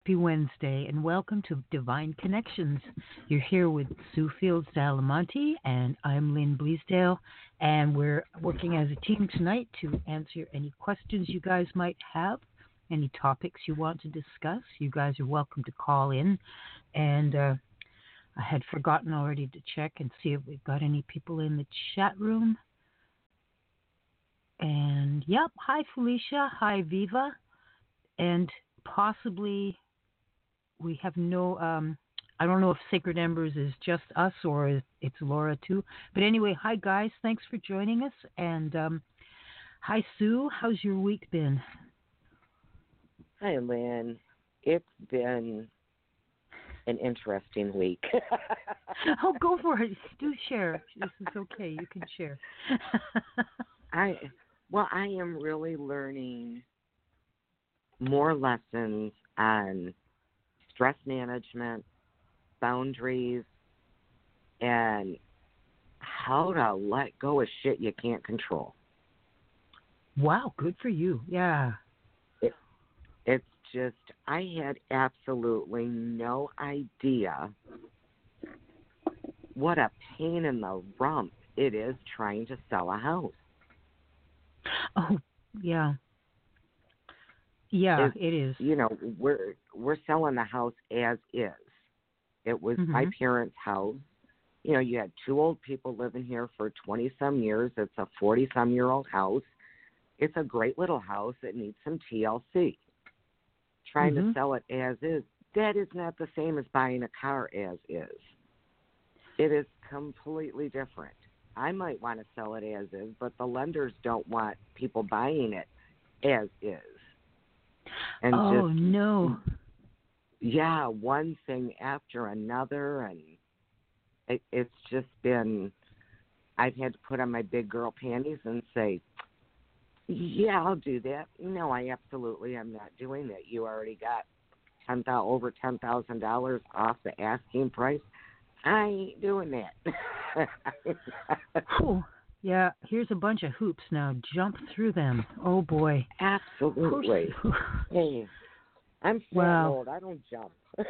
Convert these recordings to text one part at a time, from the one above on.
Happy Wednesday and welcome to Divine Connections. You're here with Sue Fields Dalamonte and I'm Lynn Bleasdale, and we're working as a team tonight to answer any questions you guys might have, any topics you want to discuss. You guys are welcome to call in, and I had forgotten already to check and see if we've got any people in the chat room. And yep, hi Felicia, hi Viva, and possibly we have no, I don't know if Sacred Embers is just us or if it's Laura too. But anyway, hi guys, thanks for joining us. And hi Sue, how's your week been? Hi Lynn, it's been an interesting week. Oh, go for it. Do share. This is okay. You can share. I am really learning more lessons on stress management, boundaries, and how to let go of shit you can't control. Wow, good for you. Yeah. It's just, I had absolutely no idea what a pain in the rump it is trying to sell a house. Oh, yeah. Yeah, it is. You know, we're selling the house as is. It was my parents' house. You know, you had two old people living here for 20-some years. It's a 40-some-year-old house. It's a great little house. It needs some TLC. Trying to sell it as is, that is not the same as buying a car as is. It is completely different. I might want to sell it as is, but the lenders don't want people buying it as is. And no. Yeah, one thing after another, and it's just been, I've had to put on my big girl panties and say, yeah, I'll do that. No, I absolutely am not doing that. You already got over $10,000 off the asking price. I ain't doing that. Whew. Yeah, here's a bunch of hoops now. Jump through them. Oh, boy. Absolutely. Hey, I'm fat and old. I don't jump.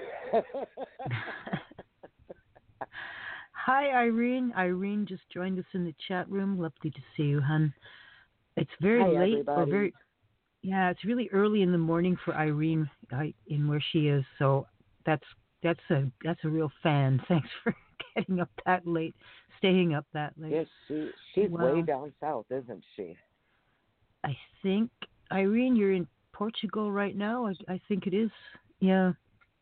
Hi, Irene. Irene just joined us in the chat room. Lovely to see you, hon. It's very late. Everybody. It's really early in the morning for Irene in where she is. So that's a real fan. Thanks for getting up that late, staying up that late. Yes, she's way down south, isn't she? I think, Irene, you're in Portugal right now. I think it is. Yeah.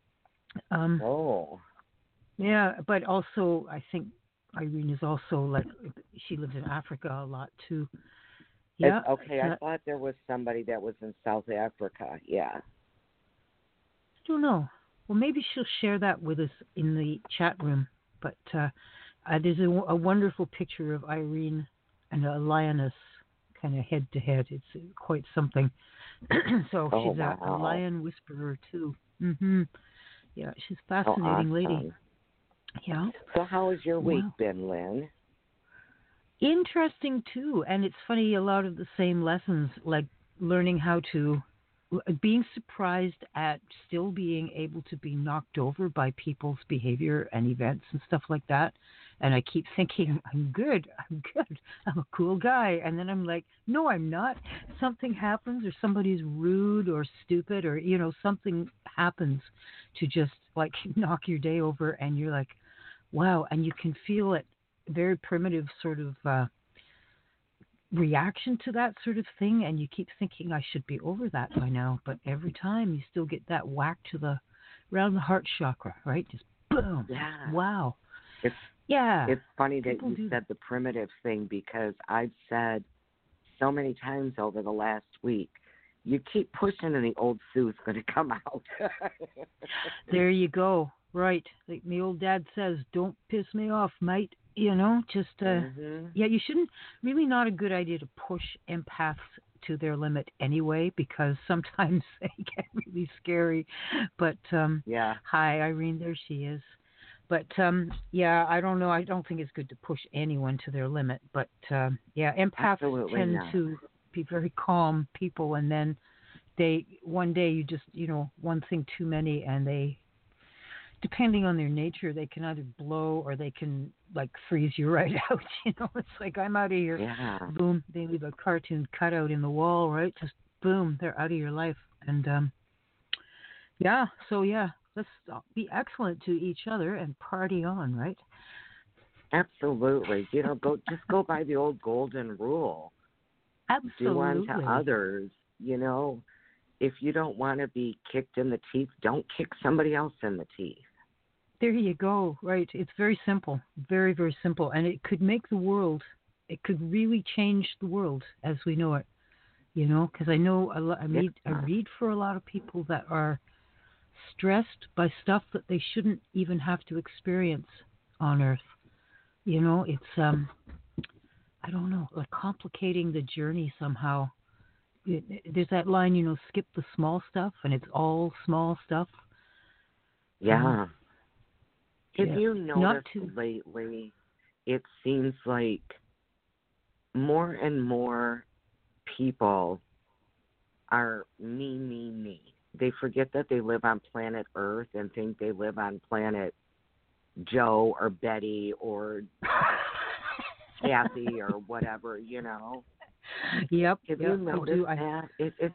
Yeah, but also I think Irene is also like she lives in Africa a lot too. Yeah. I thought there was somebody that was in South Africa. Yeah. I don't know. Well, maybe she'll share that with us in the chat room. But there's a wonderful picture of Irene and a lioness kind of head to head. It's quite something. So she's a lion whisperer too. Yeah, she's a fascinating lady. Yeah. So how has your week been, Lynn? Interesting too, and it's funny. A lot of the same lessons, like learning how to, being surprised at still being able to be knocked over by people's behavior and events and stuff like that. And I keep thinking, I'm good, I'm a cool guy. And then I'm like, no, I'm not. Something happens, or somebody's rude or stupid, or, something happens to just like knock your day over. And you're like, wow. And you can feel it, very primitive sort of reaction to that sort of thing. And you keep thinking, I should be over that by now. But every time you still get that whack around the heart chakra, right? Just boom. Yeah. Wow. It's funny that you said the primitive thing, because I've said so many times over the last week, you keep pushing and the old Sue's going to come out. There you go. Right. Like my old dad says, don't piss me off, mate. Yeah, you shouldn't, really not a good idea to push empaths to their limit anyway, because sometimes they get really scary. But, hi, Irene, there she is. But, I don't know. I don't think it's good to push anyone to their limit. But, empaths tend to be very calm people, and then they one day you just one thing too many, and they, depending on their nature, they can either blow or they can like freeze you right out. It's like, I'm out of here. Yeah. Boom, they leave a cartoon cutout in the wall, right? Just boom, they're out of your life. And yeah, so yeah, let's be excellent to each other and party on, right? Absolutely. Go by the old golden rule. Do unto Absolutely. others. If you don't want to be kicked in the teeth, don't kick somebody else in the teeth. There you go. Right. It's very simple. Very, very simple. And it could make the world, it could really change the world as we know it. Because I know I read for a lot of people that are stressed by stuff that they shouldn't even have to experience on Earth. It's, I don't know, like complicating the journey somehow. There's that line, skip the small stuff, and it's all small stuff. Yeah. Have you noticed lately, it seems like more and more people are me. They forget that they live on planet Earth and think they live on planet Joe or Betty or Kathy or whatever, Yep. Have you noticed that? It's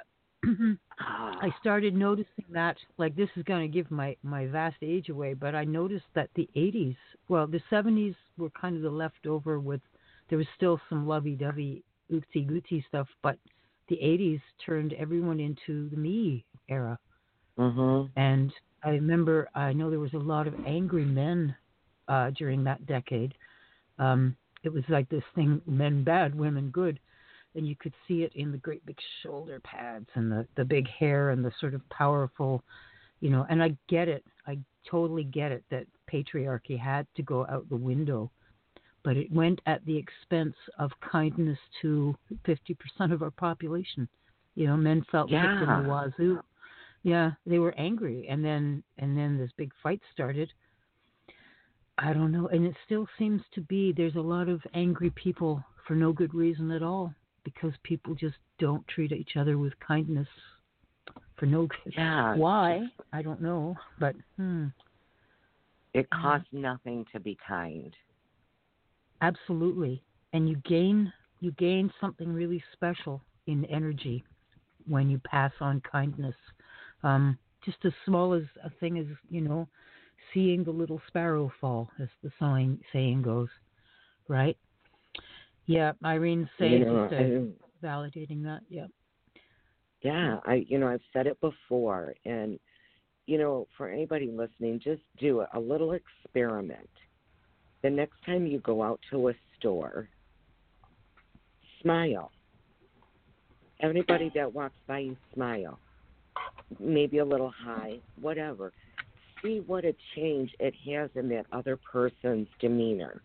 I started noticing that, like, this is going to give my vast age away, but I noticed that the 80s, well, the 70s were kind of the leftover with, there was still some lovey-dovey, ootsy-gootsy stuff, but the 80s turned everyone into the me era. Mm-hmm. And I know there was a lot of angry men during that decade. It was like this thing, men bad, women good. And you could see it in the great big shoulder pads and the big hair and the sort of powerful, and I get it. I totally get it that patriarchy had to go out the window, but it went at the expense of kindness to 50% of our population. Men felt kicked in the wazoo. Yeah, they were angry. And then this big fight started. I don't know. And it still seems to be, there's a lot of angry people for no good reason at all, because people just don't treat each other with kindness for no good. Yeah. Why? I don't know, but it costs nothing to be kind. Absolutely. And you gain something really special in energy when you pass on kindness. Just as small as a thing as, seeing the little sparrow fall, as the saying goes, right? Yeah, Irene's saying, validating that. Yeah. Yeah, I've said it before, and for anybody listening, just do a little experiment. The next time you go out to a store, smile. Everybody that walks by you, smile. Maybe a little high, whatever. See what a change it has in that other person's demeanor.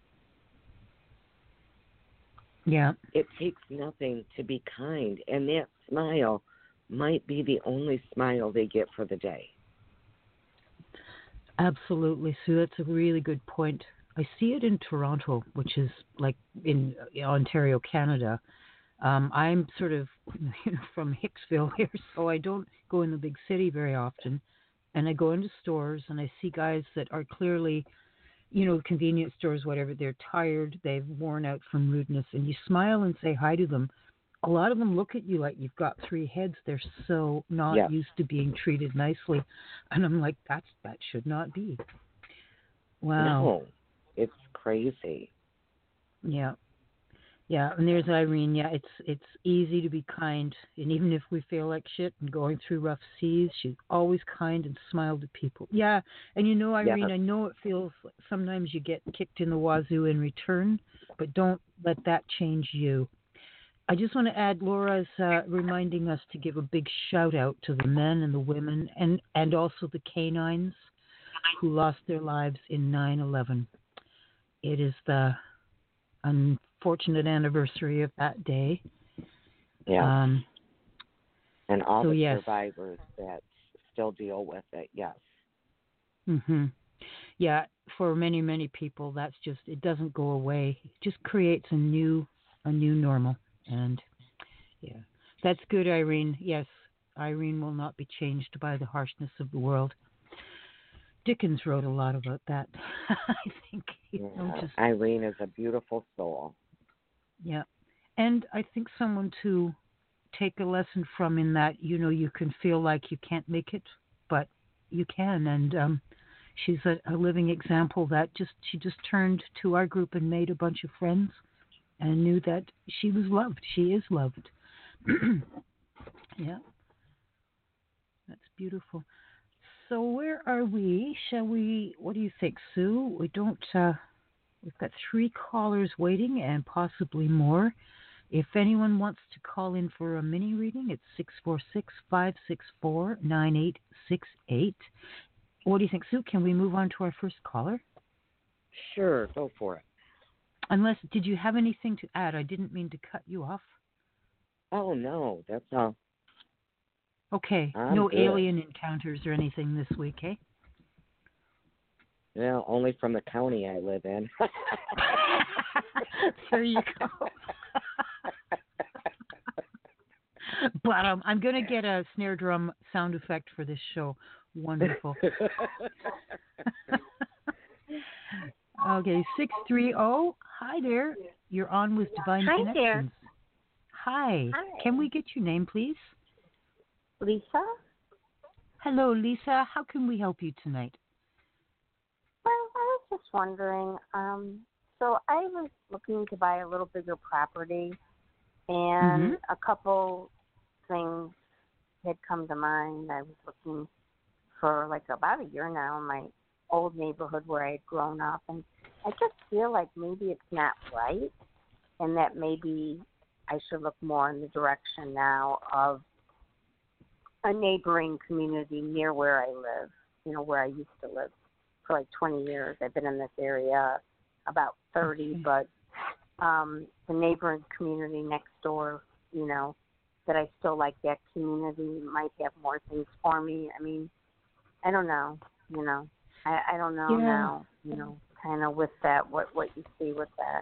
Yeah. It takes nothing to be kind, and that smile might be the only smile they get for the day. Absolutely, Sue. That's a really good point. I see it in Toronto, which is like in Ontario, Canada. I'm sort of from Hicksville here, so I don't go in the big city very often. And I go into stores and I see guys that are clearly, convenience stores, whatever, they're tired, they've worn out from rudeness, and you smile and say hi to them. A lot of them look at you like you've got three heads. They're so not used to being treated nicely. And I'm like, that should not be. Wow. No, it's crazy. Yeah. Yeah, and there's Irene. Yeah, it's easy to be kind, and even if we feel like shit and going through rough seas, she's always kind and smiled at people. Yeah, and Irene, I know it feels like sometimes you get kicked in the wazoo in return, but don't let that change you. I just want to add, Laura's reminding us to give a big shout out to the men and the women and also the canines who lost their lives in 9/11. It is the unfortunate anniversary of that day. Yeah. And all the survivors that still deal with it, yes. Mm-hmm. Yeah, for many, many people, that's just, it doesn't go away. It just creates a new normal. And yeah, that's good, Irene. Yes, Irene will not be changed by the harshness of the world. Dickens wrote a lot about that. I think, Irene is a beautiful soul. Yeah. And I think someone to take a lesson from in that, you can feel like you can't make it, but you can. And she's a living example that she just turned to our group and made a bunch of friends and knew that she was loved. She is loved. Yeah. That's beautiful. So where are we? What do you think, Sue? We've got 3 callers waiting and possibly more. If anyone wants to call in for a mini reading, it's 646-564-9868. What do you think, Sue? Can we move on to our first caller? Sure, go for it. Did you have anything to add? I didn't mean to cut you off. Oh, no, that's all. Okay, no good. Alien encounters or anything this week, eh? Well, only from the county I live in. There you go. But I'm going to get a snare drum sound effect for this show. Wonderful. Okay, 630. Hi there. You're on with Divine Connections. There. Hi. Can we get your name, please? Lisa. Hello, Lisa. How can we help you tonight? Well, I was just wondering. So I was looking to buy a little bigger property, and a couple things had come to mind. I was looking for about a year now in my old neighborhood where I had grown up, and I just feel like maybe it's not right, and that maybe I should look more in the direction now of a neighboring community near where I live, where I used to live for 20 years. I've been in this area about 30, but the neighboring community next door, that I still like that community might have more things for me. I mean, I don't know, I don't know now, kind of with that, what you see with that.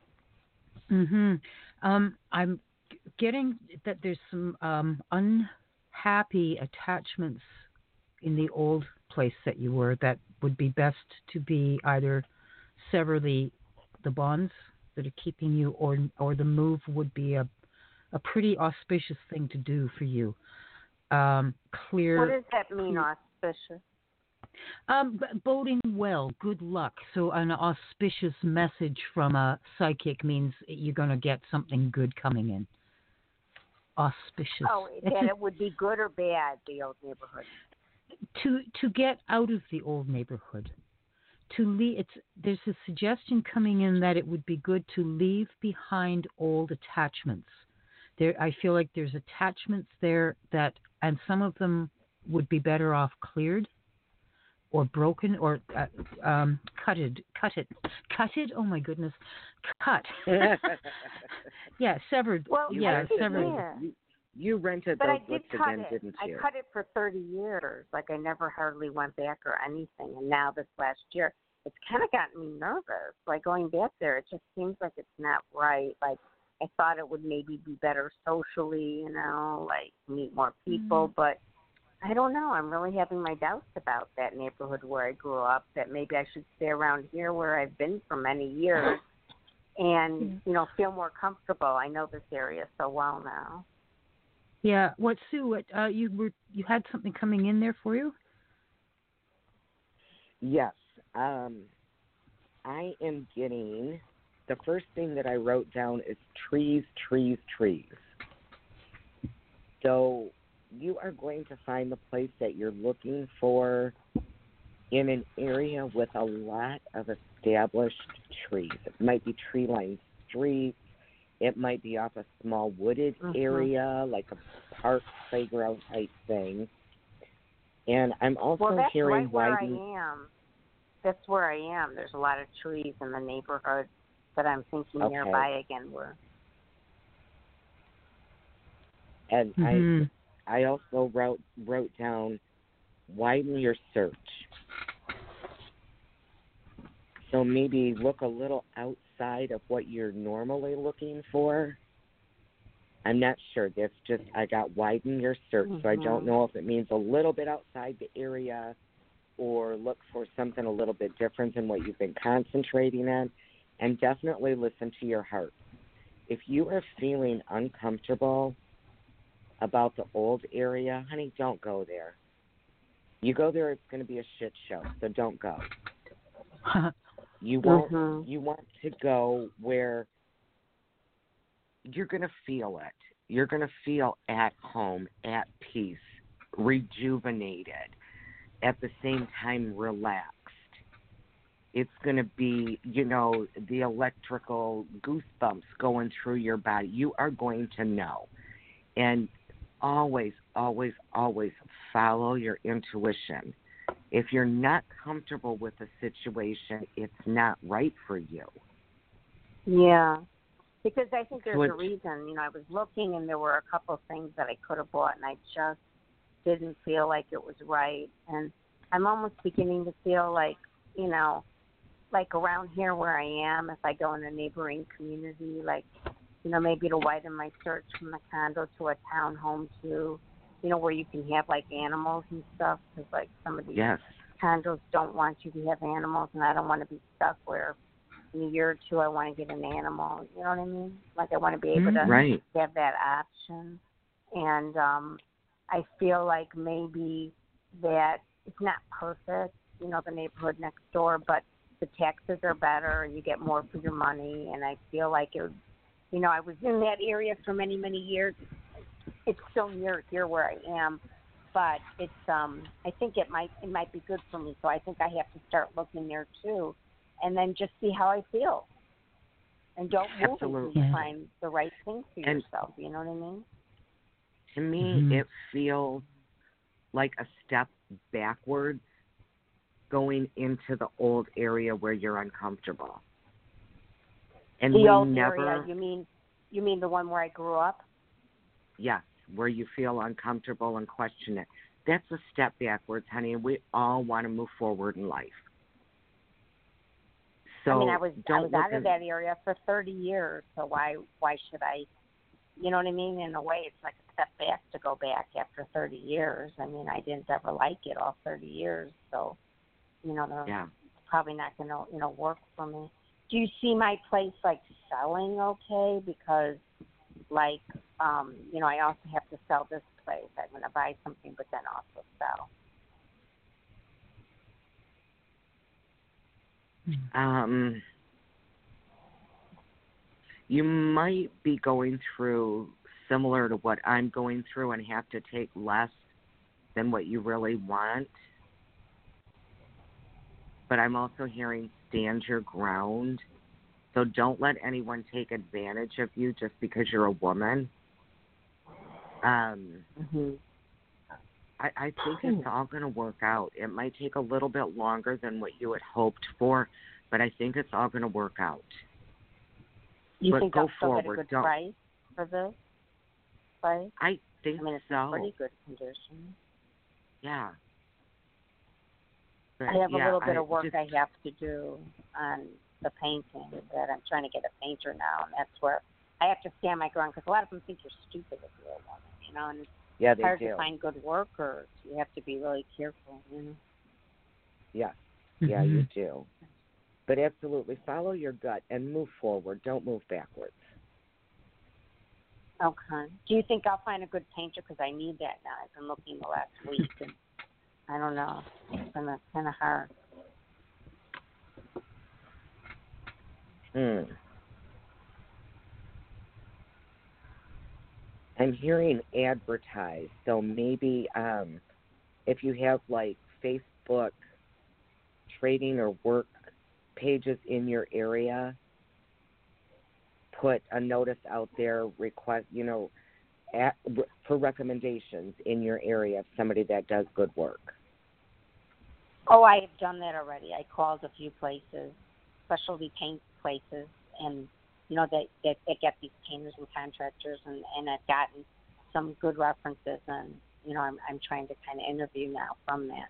I'm getting that there's some unhappy attachments in the old place that you were that would be best to be either sever the bonds that are keeping you, or the move would be a pretty auspicious thing to do for you. Clear. What does that mean, auspicious? Boding well, good luck. So an auspicious message from a psychic means you're going to get something good coming in. Auspicious. Oh, that it would be good or bad, the old neighborhood? To get out of the old neighborhood. There's a suggestion coming in that it would be good to leave behind old attachments. I feel like there's attachments there and some of them would be better off cleared or broken or cutted. Oh my goodness, cut. Yeah, severed. Well, yeah, severed. Yeah. You rented but those I did books cut again, it. didn't you? I cut it for 30 years. I never hardly went back or anything. And now this last year, it's kind of gotten me nervous. Going back there, it just seems like it's not right. I thought it would maybe be better socially, meet more people. But I don't know. I'm really having my doubts about that neighborhood where I grew up, that maybe I should stay around here where I've been for many years and, feel more comfortable. I know this area so well now. Yeah. Sue, you had something coming in there for you? Yes. I am getting, the first thing that I wrote down is trees, trees, trees. So you are going to find the place that you're looking for in an area with a lot of established trees. It might be tree-lined streets. It might be off a small wooded area, like a park playground type thing. And I'm also hearing where I am. That's where I am. There's a lot of trees in the neighborhood that I'm thinking nearby again were. And I also wrote down, widen your search. So maybe look a little outside of what you're normally looking for. I'm not sure. That's just, I got widen your search, so I don't know if it means a little bit outside the area or look for something a little bit different than what you've been concentrating on. And definitely listen to your heart. If you are feeling uncomfortable about the old area, honey, don't go there. You go there, it's going to be a shit show, so don't go. You want to go where you're going to feel it. You're going to feel at home, at peace, rejuvenated, at the same time relaxed. It's going to be, the electrical goosebumps going through your body. You are going to know. And always, always, always follow your intuition. If you're not comfortable with a situation, it's not right for you. Yeah. Because I think there's a reason. I was looking and there were a couple of things that I could have bought and I just didn't feel like it was right. And I'm almost beginning to feel like, like around here where I am, if I go in a neighboring community, like, maybe to widen my search from the condo to a townhome to, where you can have like animals and stuff. Because like some of these condos don't want you to have animals, and I don't want to be stuck where in a year or two I want to get an animal. You know what I mean? Like I want to be able to have that option. And I feel like maybe that it's not perfect, the neighborhood next door, but the taxes are better and you get more for your money. And I feel like it would, I was in that area for many, many years. It's still near here where I am, but it's I think it might be good for me. So I think I have to start looking there too, and then just see how I feel. And don't move until you find the right thing for yourself. You know what I mean? To me, it feels like a step backwards going into the old area where you're uncomfortable. And the old area, you mean the one where I grew up? Yes, where you feel uncomfortable and question it. That's a step backwards, honey, and we all want to move forward in life. So I was out of that area for 30 years, so why should I, you know what I mean? In a way, it's like a step back to go back after 30 years. I mean, I didn't ever like it all 30 years, so, it's probably not going to, work for me. Do you see my place, like, selling okay? Because, like, I also have to sell this place. I'm going to buy something, but then also sell. You might be going through similar to what I'm going through and have to take less than what you really want. But I'm also hearing stand your ground. So don't let anyone take advantage of you just because you're a woman. I think it's all going to work out. It might take a little bit longer than what you had hoped for, but I think it's all going to work out. You think I'll still get a good price for this place? I think it's in pretty good condition. Yeah. But I have a little bit of work I have to do on the painting that I'm trying to get a painter now, and that's where I have to stand my ground because a lot of them think you're stupid if you're a woman, and it's hard to find good workers. You have to be really careful, Yeah, you do. But absolutely, follow your gut and move forward. Don't move backwards. Okay. Do you think I'll find a good painter? Because I need that now. I've been looking the last week, and I don't know. It's been kind of hard. I'm hearing advertised, so maybe if you have like Facebook trading or work pages in your area, put a notice out there, request, for recommendations in your area of somebody that does good work. Oh, I have done that already. I called a few places, specialty paint places, and they get these painters and contractors, and I've gotten some good references, and I'm trying to kind of interview now from that.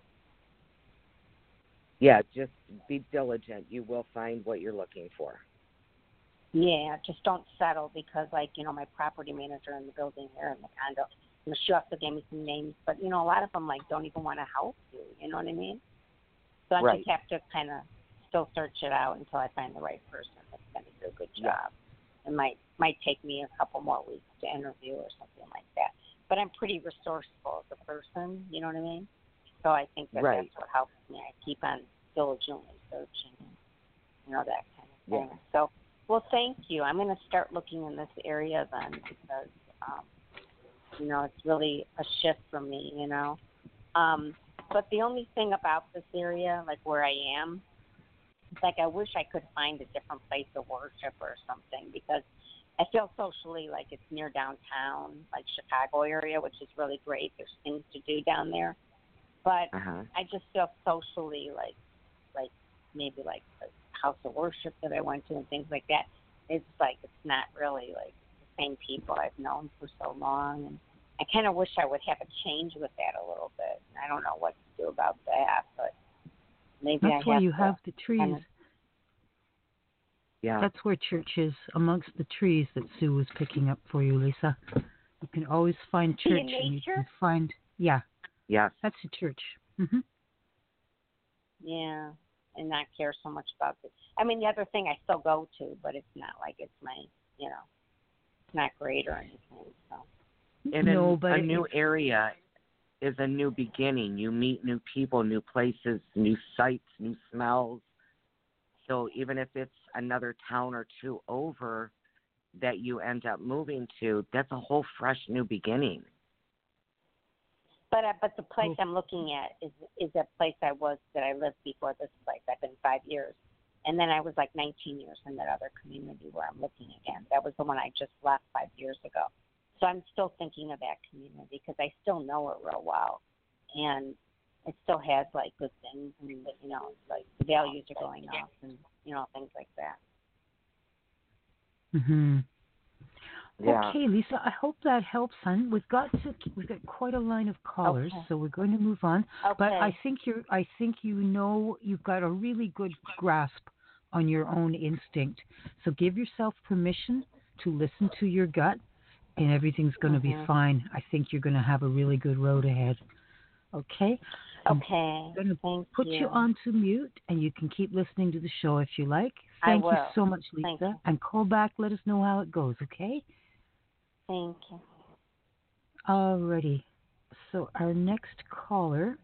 Yeah, just be diligent. You will find what you're looking for. Yeah, just don't settle because, like, my property manager in the building here in the condo, she also gave me some names, but, a lot of them, like, don't even want to help you, you know what I mean? So I Right. just have to kind of still search it out until I find the right person that's going to do a good job. It might take me a couple more weeks to interview or something like that. But I'm pretty resourceful as a person, you know what I mean? So I think that's what helps me. I keep on diligently searching, that kind of thing. Yeah. So, well, thank you. I'm going to start looking in this area then because, it's really a shift for me, But the only thing about this area, like where I am, it's like I wish I could find a different place of worship or something because I feel socially like it's near downtown, like Chicago area, which is really great. There's things to do down there. But I just feel socially like maybe like the house of worship that I went to and things like that. It's like it's not really like the same people I've known for so long. And I kind of wish I would have a change with that a little bit. I don't know what to do about that, but maybe that's why you have the trees. Yeah. That's where church is, amongst the trees that Sue was picking up for you, Lisa. You can always find church. In nature? And you can find, yeah. Yes. That's a church. Mm-hmm. Yeah, and not care so much about this. I mean, the other thing I still go to, but it's not like it's my, it's not great or anything. So. And a new area is a new beginning. You meet new people, new places, new sights, new smells. So even if it's another town or two over that you end up moving to, that's a whole fresh new beginning. But the place I'm looking at is a place that I lived before this place. I've been 5 years. And then I was like 19 years in that other community where I'm looking again. That was the one I just left 5 years ago. So I'm still thinking of that community because I still know it real well. And it still has like good things and, like the values are going up and, things like that. Mm-hmm. Yeah. Okay, Lisa, I hope that helps, hon. We've got quite a line of callers, so we're going to move on. Okay. But I think you've got a really good grasp on your own instinct. So give yourself permission to listen to your gut, and everything's going to be fine. I think you're going to have a really good road ahead. Okay? Okay. I'm going to put you on to mute, and you can keep listening to the show if you like. Thank you so much, Lisa. And call back. Let us know how it goes, okay? Thank you. Alrighty. So our next caller,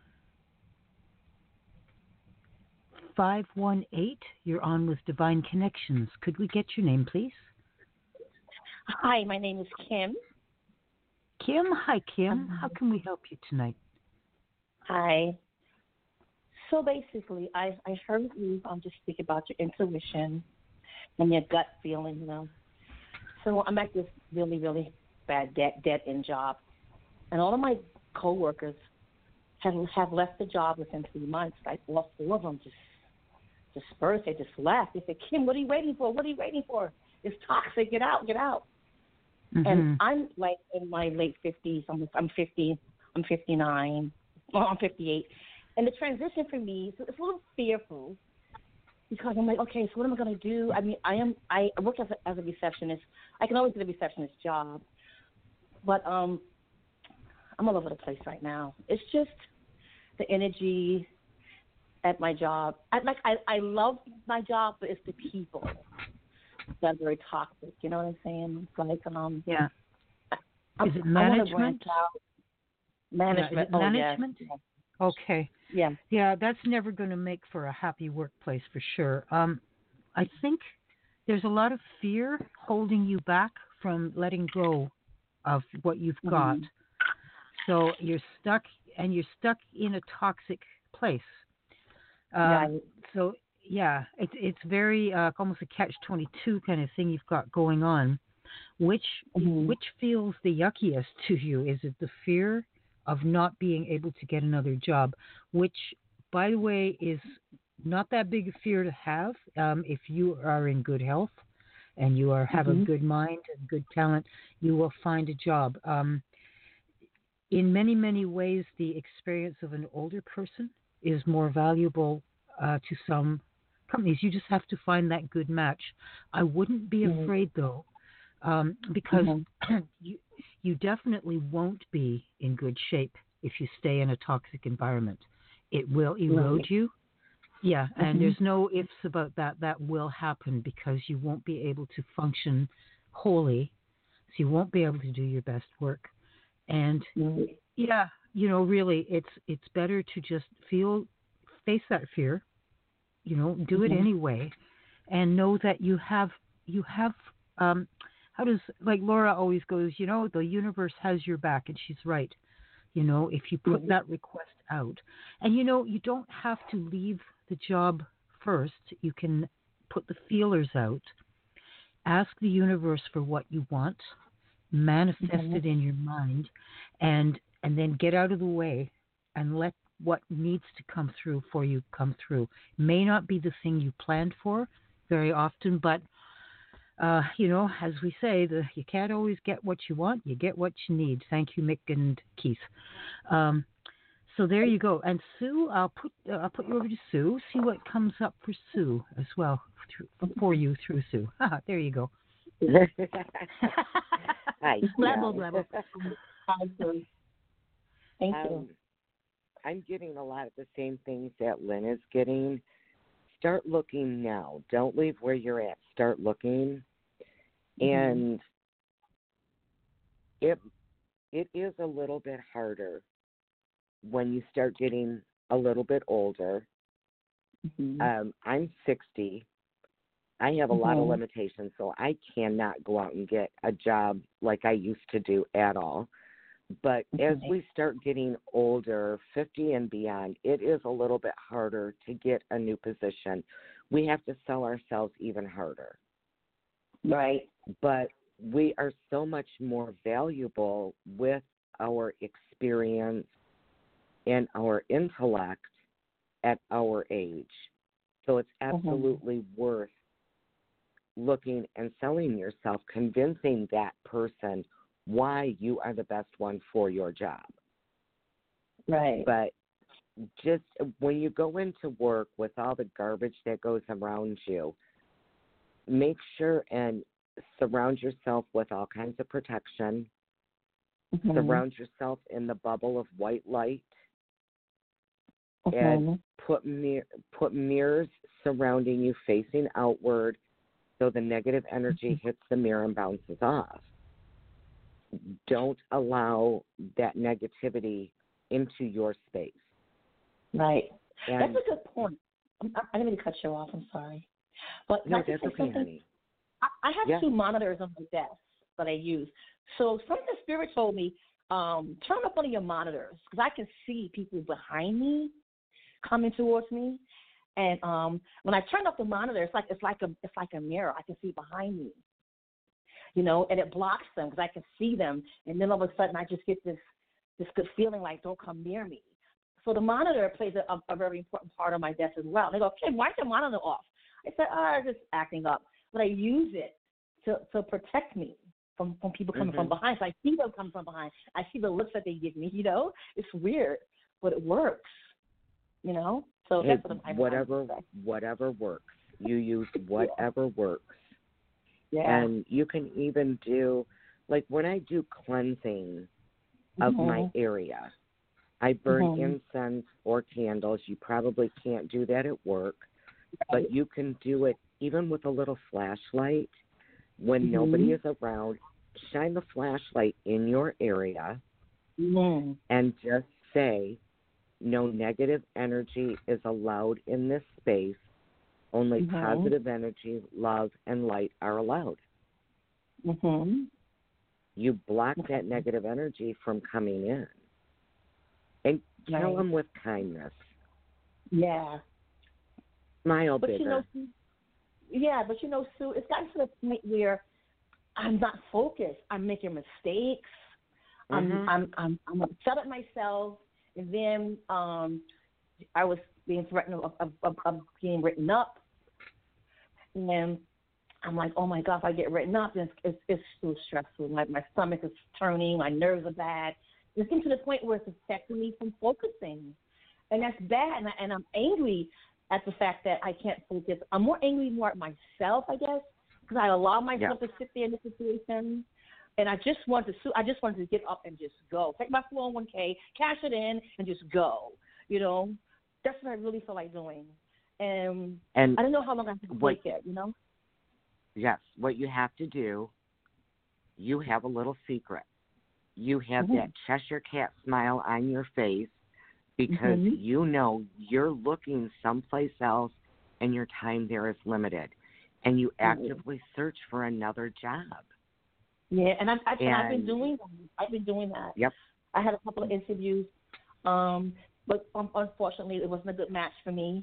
518, you're on with Divine Connections. Could we get your name, please? Hi, my name is Kim. Kim? Hi, Kim. How can we help you tonight? Hi. So basically, I heard you just speak about your intuition and your gut feeling, So I'm at this really, really bad dead-end job. And all of my coworkers have left the job within 3 months. Like, all 4 of them just dispersed. They just left. They said, Kim, what are you waiting for? What are you waiting for? It's toxic. Get out. Get out. Mm-hmm. And I'm like in my late 50s. I'm 50. I'm 59. Well, I'm 58. And the transition for me, it's a little fearful because I'm like, okay, so what am I going to do? I mean, I work as a receptionist. I can always get a receptionist job. But I'm all over the place right now. It's just the energy at my job. I love my job, but it's the people that are very toxic. You know what I'm saying? It's like, yeah. Is it management? Management. Yeah, is it management? Yeah. Okay. Yeah. Yeah, that's never going to make for a happy workplace for sure. I think there's a lot of fear holding you back from letting go of what you've got. So you're stuck in a toxic place. So yeah, it's very almost a catch-22 kind of thing you've got going on. Which feels the yuckiest to you? Is it the fear of not being able to get another job, which, by the way, is not that big a fear to have if you are in good health and you have a good mind and good talent, you will find a job. In many, many ways, the experience of an older person is more valuable to some companies. You just have to find that good match. I wouldn't be afraid though, because you definitely won't be in good shape if you stay in a toxic environment. It will erode you. Yeah, and there's no ifs about that. That will happen because you won't be able to function wholly, so you won't be able to do your best work. And yeah, really, it's better to just face that fear, do it anyway, and know that you have how does, like Laura always goes, the universe has your back, and she's right. If you put that request out, and you don't have to leave the job first. You can put the feelers out, ask the universe for what you want, manifest it in your mind, and then get out of the way and let what needs to come through for you come through. May not be the thing you planned for very often, but as we say, you can't always get what you want. You get what you need. Thank you, Mick and Keith. So there you go. And Sue, I'll put you over to Sue. See what comes up for Sue as well for you through Sue. There you go. Hi. Level. Thank you. I'm getting a lot of the same things that Lynn is getting. Start looking now. Don't leave where you're at. Start looking. And it is a little bit harder when you start getting a little bit older. I'm 60. I have a lot of limitations, so I cannot go out and get a job like I used to do at all. But as we start getting older, 50 and beyond, it is a little bit harder to get a new position. We have to sell ourselves even harder. Right. But we are so much more valuable with our experience and our intellect at our age. So it's absolutely worth looking and selling yourself, convincing that person why you are the best one for your job. Right. But just when you go into work with all the garbage that goes around you, make sure and surround yourself with all kinds of protection. Surround yourself in the bubble of white light. And put mirrors surrounding you facing outward so the negative energy hits the mirror and bounces off. Don't allow that negativity into your space. Right. And that's a good point. I didn't mean to cut you off. I'm sorry. But no, that's okay, honey. I have 2 monitors on my desk that I use. So something the spirit told me, turn up one of your monitors because I can see people behind me coming towards me. And when I turn up the monitor, it's like a mirror. I can see behind me, and it blocks them because I can see them. And then all of a sudden, I just get this good feeling like, don't come near me. So the monitor plays a very important part of my desk as well. And they go, okay, why is the monitor off? I said, just acting up. But I use it to protect me from people coming from behind. So I see them coming from behind. I see the looks that they give me, It's weird, but it works, So that's whatever works. You use whatever works. Yeah. And you can even do, like when I do cleansing of my area, I burn incense or candles. You probably can't do that at work, but you can do it even with a little flashlight. When nobody is around, shine the flashlight in your area and just say, no negative energy is allowed in this space. Only positive energy, love, and light are allowed. You block that negative energy from coming in. And kill them with kindness. Yeah. Smile bigger. Sue, it's gotten to the point where I'm not focused. I'm making mistakes. I'm upset at myself. And then I was being threatened of being written up. And I'm like, oh, my God, if I get written up, it's so stressful. My stomach is turning. My nerves are bad. It's getting to the point where it's affecting me from focusing. And that's bad. And I'm angry at the fact that I can't focus. I'm more angry more at myself, I guess, because I allow myself to sit there in the situation. And I just wanted to get up and just go. Take my 401k, cash it in, and just go. You know, that's what I really feel like doing. And I don't know how long I can take it, you know? Yes. What you have to do, you have a little secret. You have that Cheshire Cat smile on your face because you know you're looking someplace else and your time there is limited. And you actively search for another job. Yeah, and I've been doing that. I've been doing that. Yep. I had a couple of interviews, but unfortunately, it wasn't a good match for me.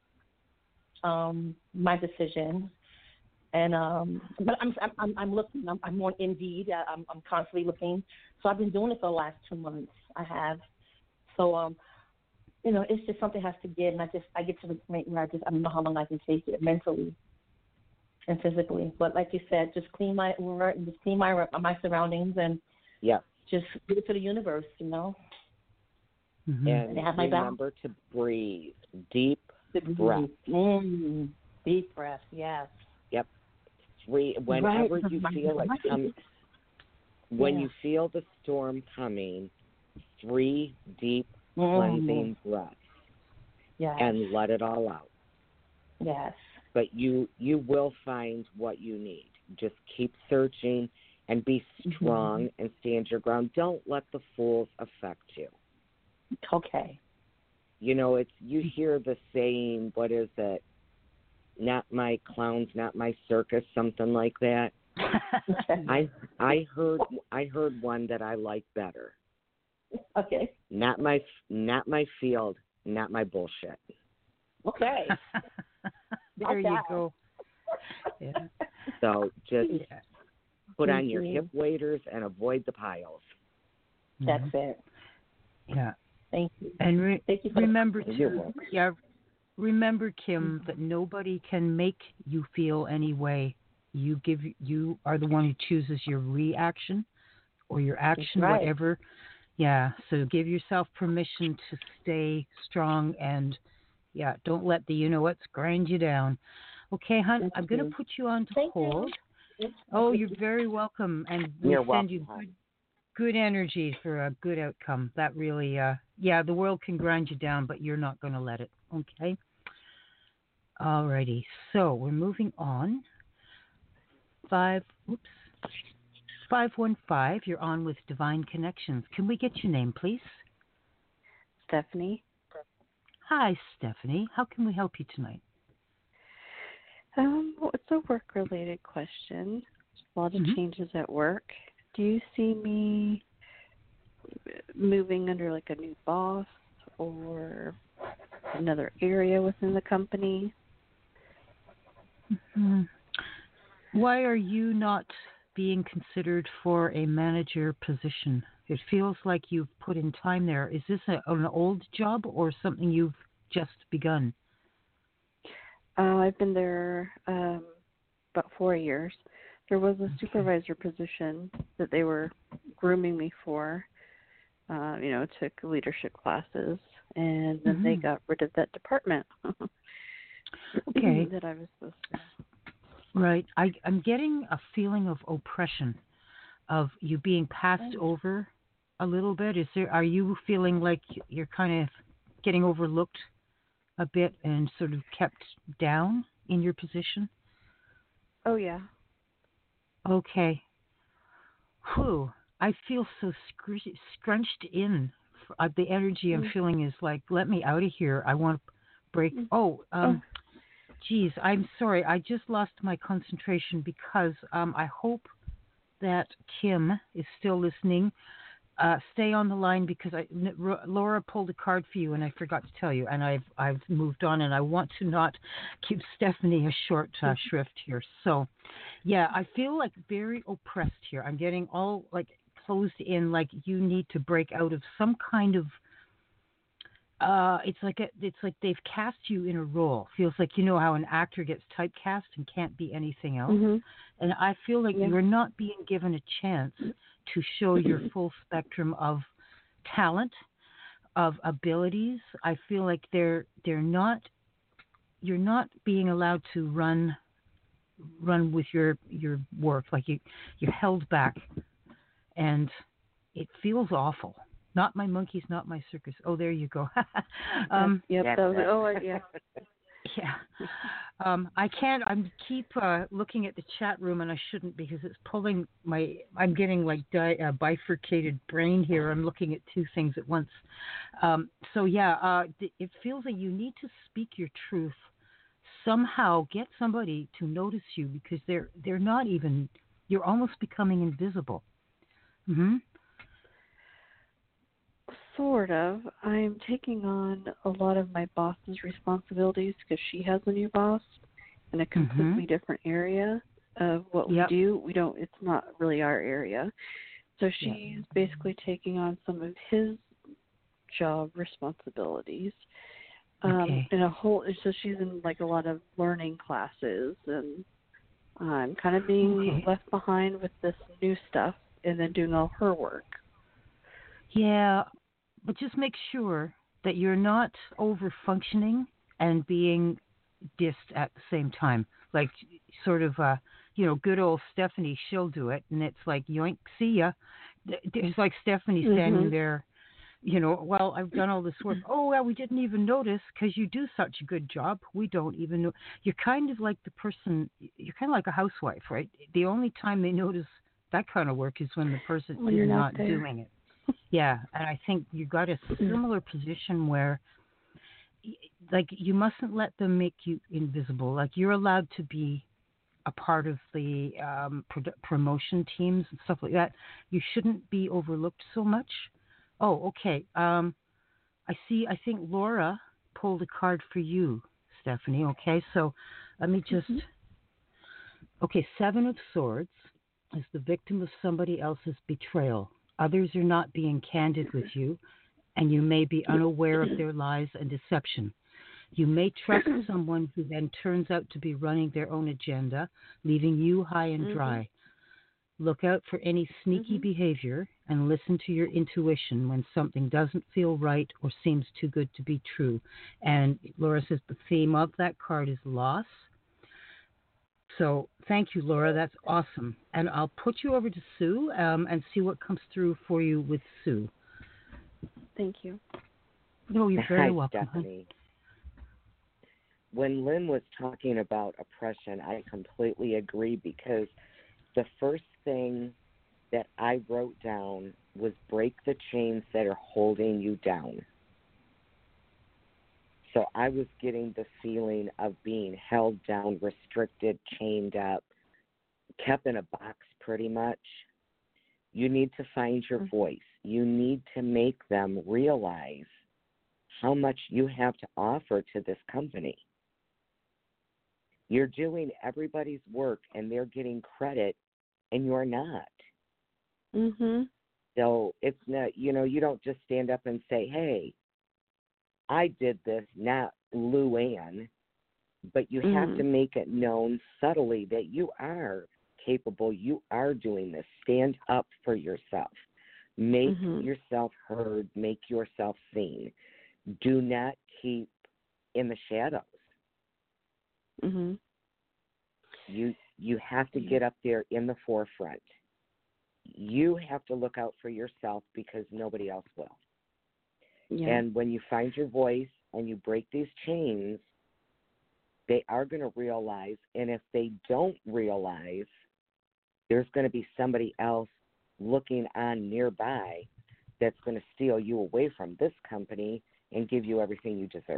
My decision, and but I'm looking. I'm on Indeed. I'm constantly looking. So I've been doing it for the last 2 months. I have. So you know, it's just something has to give, and I get to the point where I don't know how long I can take it mentally and physically. But like you said, just clean my aura and just clean my surroundings and just give it to the universe, you know. And have my remember to breathe. Deep breath. Deep breath, yes. Yep. Whenever you feel it come, when you feel the storm coming, 3 deep cleansing breaths. Yes. And let it all out. Yes. But you will find what you need. Just keep searching and be strong and stand your ground. Don't let the fools affect you. Okay. You know, you hear the saying, what is it? Not my clowns, not my circus, something like that. I heard one that I like better. Okay. Not my field, not my bullshit. Okay. There you go. Yeah. So just put on your hip waders and avoid the piles. That's it. Yeah. Thank you. And Thank you for remember, Kim, that nobody can make you feel any way. You are the one who chooses your reaction or your action, whatever. Yeah. So give yourself permission to stay strong and don't let the grind you down. Okay, hon, I'm going to put you on to hold. Oh, you're very welcome. And we send you good energy for a good outcome. That really, the world can grind you down, but you're not going to let it. Okay? All righty. So we're moving on. 515, you're on with Divine Connections. Can we get your name, please? Stephanie. Hi, Stephanie. How can we help you tonight? Well, it's a work-related question. A lot of changes at work. Do you see me moving under like a new boss or another area within the company? Why are you not being considered for a manager position? It feels like you've put in time there. Is this an old job or something you've just begun? I've been there about 4 years. There was a supervisor position that they were grooming me for. Took leadership classes, and then they got rid of that department. Okay. That I was supposed to. Right. I'm getting a feeling of oppression, of you being passed over a little bit. Are you feeling like you're kind of getting overlooked a bit and sort of kept down in your position? Oh, yeah. Okay. Whew. I feel so scrunched in. The energy I'm feeling is like, let me out of here. I want to break. Geez, I'm sorry. I just lost my concentration because I hope that Kim is still listening. Stay on the line because Laura pulled a card for you and I forgot to tell you, and I've moved on, and I want to not keep Stephanie a short shrift here. So, I feel like very oppressed here. I'm getting all like closed in, like you need to break out of some kind of. It's like they've cast you in a role. Feels like how an actor gets typecast and can't be anything else. And I feel like you're not being given a chance to show your full spectrum of talent, of abilities. I feel like they're not you're not being allowed to run with your work, like you're held back, and it feels awful. Not my monkeys, not my circus. Oh, there you go. Yep. That was, oh, yeah. Yeah. I can't. Keep looking at the chat room, and I shouldn't because it's pulling my. I'm getting like bifurcated brain here. I'm looking at two things at once. So yeah, it feels like you need to speak your truth. Somehow get somebody to notice you because they're not even. You're almost becoming invisible. Mm-hmm. Sort of. I'm taking on a lot of my boss's responsibilities because she has a new boss in a completely different area of what we do. We don't. It's not really our area. So she's basically taking on some of his job responsibilities. In a whole. So she's in like a lot of learning classes, and I'm kind of being left behind with this new stuff, and then doing all her work. Yeah. But just make sure that you're not over functioning and being dissed at the same time. Like sort of, good old Stephanie, she'll do it. And it's like, yoink, see ya. It's like Stephanie standing there, well, I've done all this work. Oh, well, we didn't even notice because you do such a good job. We don't even know. You're kind of like the person, you're kind of like a housewife, right? The only time they notice that kind of work is when the person is not doing it. Yeah, and I think you got a similar position where, like, you mustn't let them make you invisible. Like, you're allowed to be a part of the promotion teams and stuff like that. You shouldn't be overlooked so much. Oh, okay. I think Laura pulled a card for you, Stephanie. Okay, so let me just. Okay, Seven of Swords is the victim of somebody else's betrayal. Others are not being candid with you, and you may be unaware of their lies and deception. You may trust someone who then turns out to be running their own agenda, leaving you high and dry. Look out for any sneaky behavior and listen to your intuition when something doesn't feel right or seems too good to be true. And Laura says the theme of that card is loss. So thank you, Laura. That's awesome. And I'll put you over to Sue and see what comes through for you with Sue. Thank you. No, you're very welcome. Stephanie. When Lynn was talking about oppression, I completely agree because the first thing that I wrote down was break the chains that are holding you down. So I was getting the feeling of being held down, restricted, chained up, kept in a box pretty much. You need to find your voice. You need to make them realize how much you have to offer to this company. You're doing everybody's work and they're getting credit and you're not. So it's not, you don't just stand up and say, hey, I did this, not Luann, but you have to make it known subtly that you are capable, you are doing this. Stand up for yourself. Make yourself heard, make yourself seen. Do not keep in the shadows. You have to get up there in the forefront. You have to look out for yourself because nobody else will. And when you find your voice and you break these chains, they are going to realize, and if they don't realize, there's going to be somebody else looking on nearby that's going to steal you away from this company and give you everything you deserve.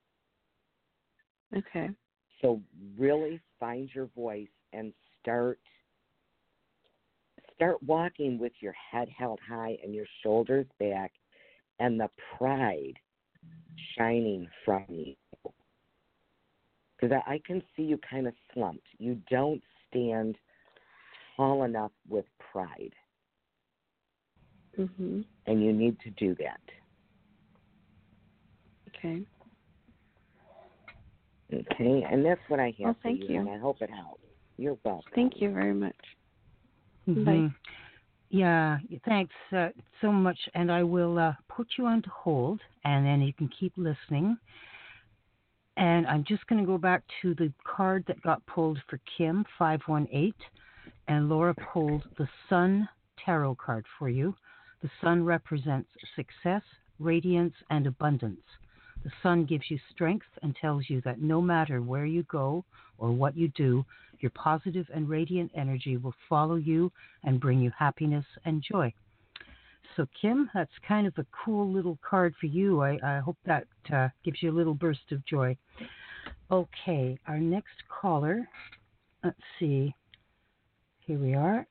Okay. So really find your voice and start walking with your head held high and your shoulders back and the pride shining from you. Because I can see you kind of slumped. You don't stand tall enough with pride. And you need to do that. Okay. Okay, and that's what I have for you, and I hope it helps. You're welcome. Thank you very much. Bye. Yeah, thanks so much. And I will put you on hold, and then you can keep listening. And I'm just going to go back to the card that got pulled for Kim, 518. And Laura pulled the Sun Tarot card for you. The Sun represents success, radiance, and abundance. The Sun gives you strength and tells you that no matter where you go or what you do, your positive and radiant energy will follow you and bring you happiness and joy. So, Kim, that's kind of a cool little card for you. I hope that gives you a little burst of joy. Okay, our next caller, let's see. Here we are.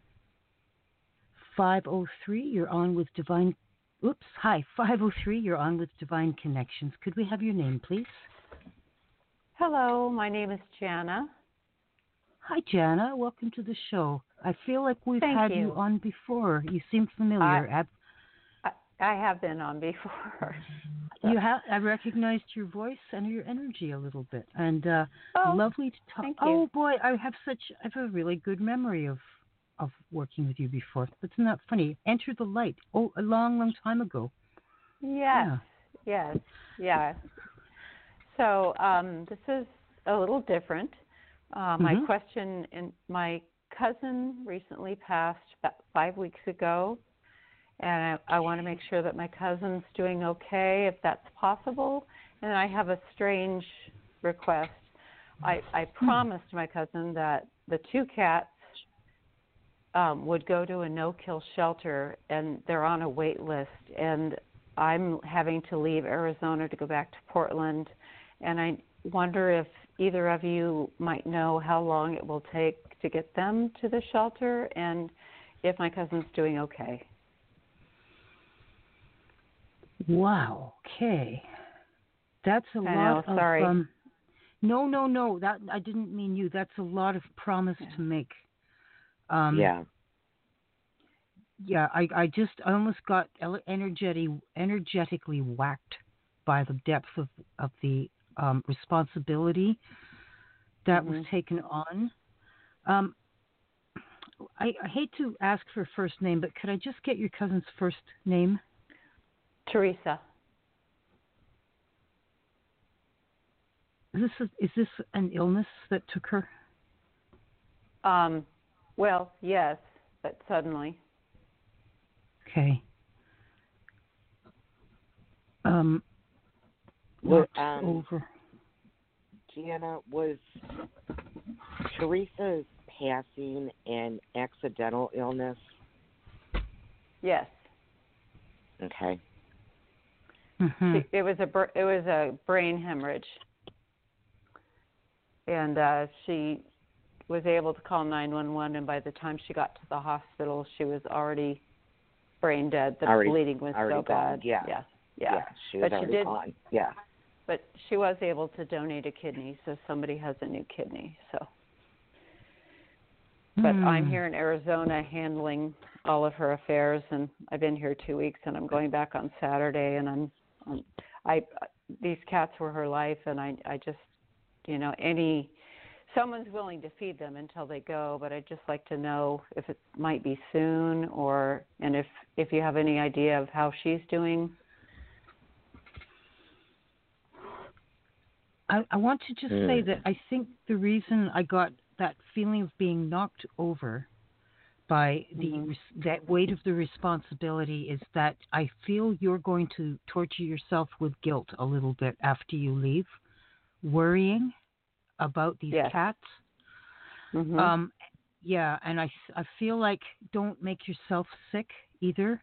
503, you're on with Divine... Oops, hi, 503, you're on with Divine Connections. Could we have your name, please? Hello, my name is Jana. Hi, Jana. Welcome to the show. I feel like we've Thank had you. you on before. You seem familiar. I have been on before. You have. I recognized your voice and your energy a little bit, and lovely to talk. Thank you. Oh boy, I have a really good memory of working with you before. Isn't that funny? Enter the Light. Oh, a long time ago. Yes. So this is a little different. My question, my cousin recently passed about 5 weeks ago, and I want to make sure that my cousin's doing okay, if that's possible. And I have a strange request. I promised my cousin that the two cats would go to a no-kill shelter, and they're on a wait list. And I'm having to leave Arizona to go back to Portland, and I wonder if either of you might know how long it will take to get them to the shelter, and if my cousin's doing okay. Wow. Okay. That's a lot of. Sorry. No. That I didn't mean you. That's a lot of promise to make. Yeah. Yeah. I almost got energetically whacked by the depth of the responsibility that was taken on. I hate to ask for a first name, but could I just get your cousin's first name? Teresa. Is this an illness that took her? Well, yes, but suddenly. Okay. Over. Gianna, was Teresa's passing an accidental illness? Yes. Okay. Mm-hmm. It was a brain hemorrhage, and she was able to call 911. And by the time she got to the hospital, she was already brain dead. The bleeding was so bad. Yeah, she was already gone. Yeah. But she was able to donate a kidney, so somebody has a new kidney. So. But I'm here in Arizona handling all of her affairs, and I've been here 2 weeks, and I'm going back on Saturday, and these cats were her life, and I just, someone's willing to feed them until they go, but I'd just like to know if it might be soon, and if you have any idea of how she's doing. I want to just say that I think the reason I got that feeling of being knocked over by that weight of the responsibility is that I feel you're going to torture yourself with guilt a little bit after you leave, worrying about these cats. Mm-hmm. Yeah, and I feel like don't make yourself sick either.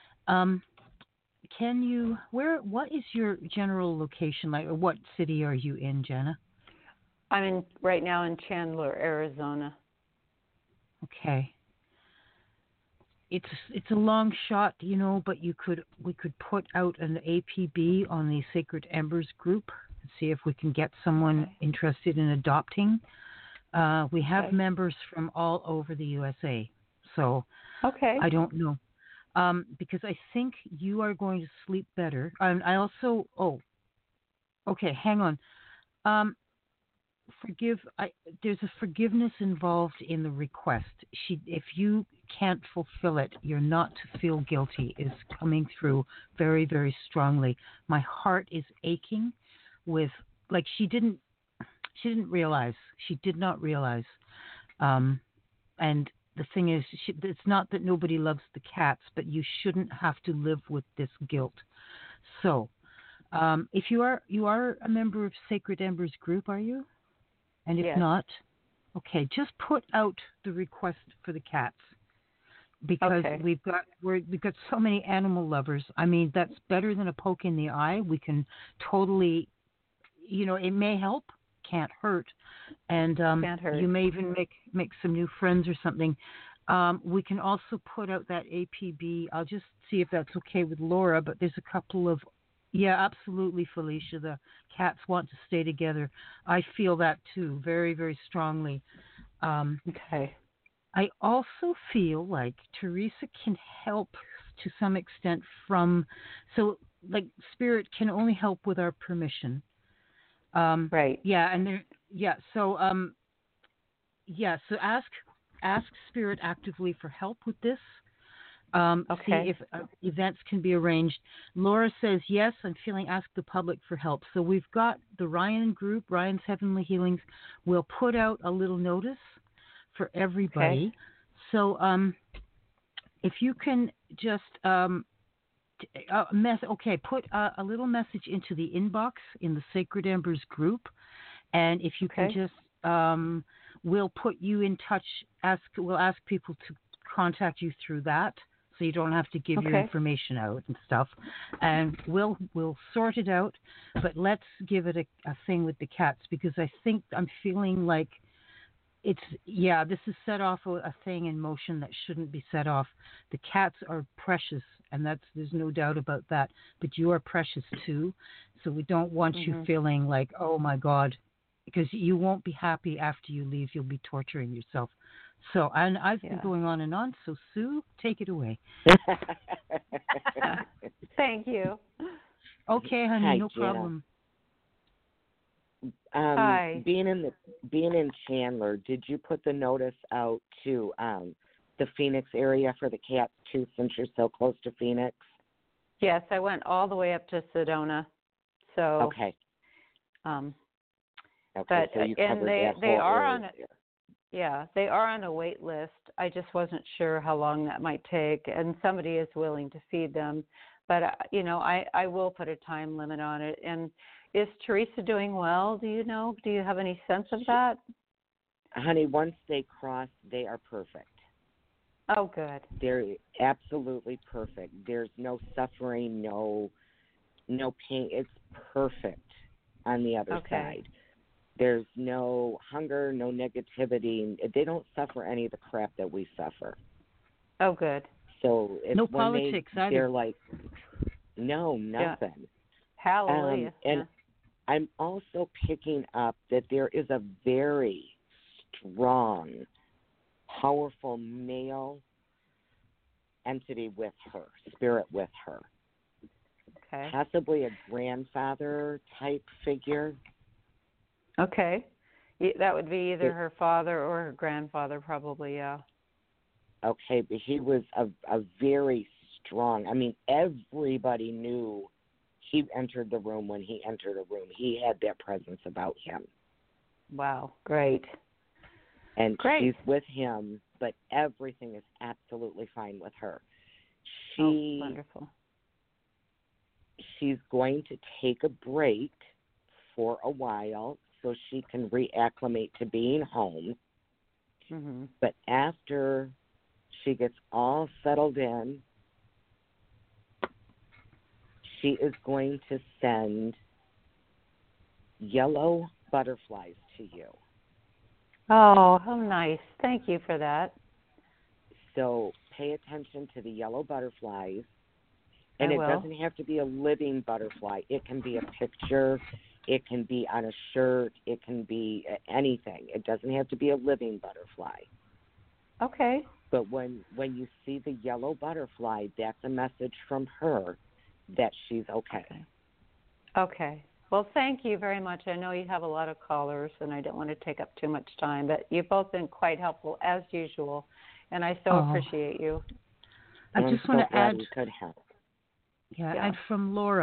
What is your general location like, or what city are you in, Jenna? I'm right now in Chandler, Arizona. Okay. It's a long shot, but we could put out an APB on the Sacred Embers group and see if we can get someone interested in adopting. We have members from all over the USA, so I don't know. Because I think you are going to sleep better. And I also, hang on. There's a forgiveness involved in the request. If you can't fulfill it, you're not to feel guilty is coming through very, very strongly. My heart is aching with like she did not realize. And the thing is, it's not that nobody loves the cats, but you shouldn't have to live with this guilt. So, if you are a member of Sacred Embers group, are you? And if Yes. not, okay, just put out the request for the cats, because we've got so many animal lovers. I mean, that's better than a poke in the eye. We can totally, it may help, can't hurt, and can't hurt. you may even make some new friends or something. We can also put out that APB. I'll just see if that's okay with Laura, but there's a couple of, absolutely, Felicia. The cats want to stay together. I feel that too, very, very strongly. Okay. I also feel like Teresa can help to some extent like Spirit can only help with our permission. Right. Yeah, and so ask Spirit actively for help with this. See if events can be arranged. Laura says, yes, I'm feeling ask the public for help. So we've got the Ryan group, Ryan's Heavenly Healings. We'll put out a little notice for everybody. Okay. So if you can just put a little message into the inbox in the Sacred Embers group, and if you can just we'll put you in touch. We'll ask people to contact you through that, so you don't have to give your information out and stuff. And we'll sort it out. But let's give it a thing with the cats, because I think I'm feeling like this is set off a thing in motion that shouldn't be set off. The cats are precious, and there's no doubt about that. But you are precious too, so we don't want you feeling like, oh my God, because you won't be happy after you leave. You'll be torturing yourself. So, and I've been going on and on. So, Sue, take it away. Thank you. Okay, honey, Hi, no Jana. problem. Hi. Being in Chandler, did you put the notice out to the Phoenix area for the cats too, since you're so close to Phoenix? Yes, I went all the way up to Sedona. So okay. But so you and covered they that are whole area. They are on a wait list. I just wasn't sure how long that might take, and somebody is willing to feed them. But I will put a time limit on it. And is Teresa doing well? Do you know? Do you have any sense of that? Honey, once they cross, they are perfect. Oh, good. They're absolutely perfect. There's no suffering, no pain. It's perfect on the other side. There's no hunger, no negativity. They don't suffer any of the crap that we suffer. Oh, good. So it's no when politics either. They're like, no, nothing. Yeah. Hallelujah. And I'm also picking up that there is a very strong, powerful male entity with her, spirit with her. Okay. Possibly a grandfather type figure. Okay. That would be either her father or her grandfather, probably, yeah. Okay, but he was a very strong, everybody knew he entered the room when he entered a room. He had that presence about him. Wow, great. And she's with him, but everything is absolutely fine with her. Wonderful. She's going to take a break for a while so she can reacclimate to being home. Mm-hmm. But after she gets all settled in, she is going to send yellow butterflies to you. Oh, how nice. Thank you for that. So pay attention to the yellow butterflies. And it doesn't have to be a living butterfly. It can be a picture. It can be on a shirt. It can be anything. It doesn't have to be a living butterfly. Okay. But when you see the yellow butterfly, that's a message from her that she's okay. Okay. Well, thank you very much. I know you have a lot of callers, and I don't want to take up too much time, but you've both been quite helpful, as usual, and I so appreciate you. I just want to add... we could help. Yeah, and from Laura,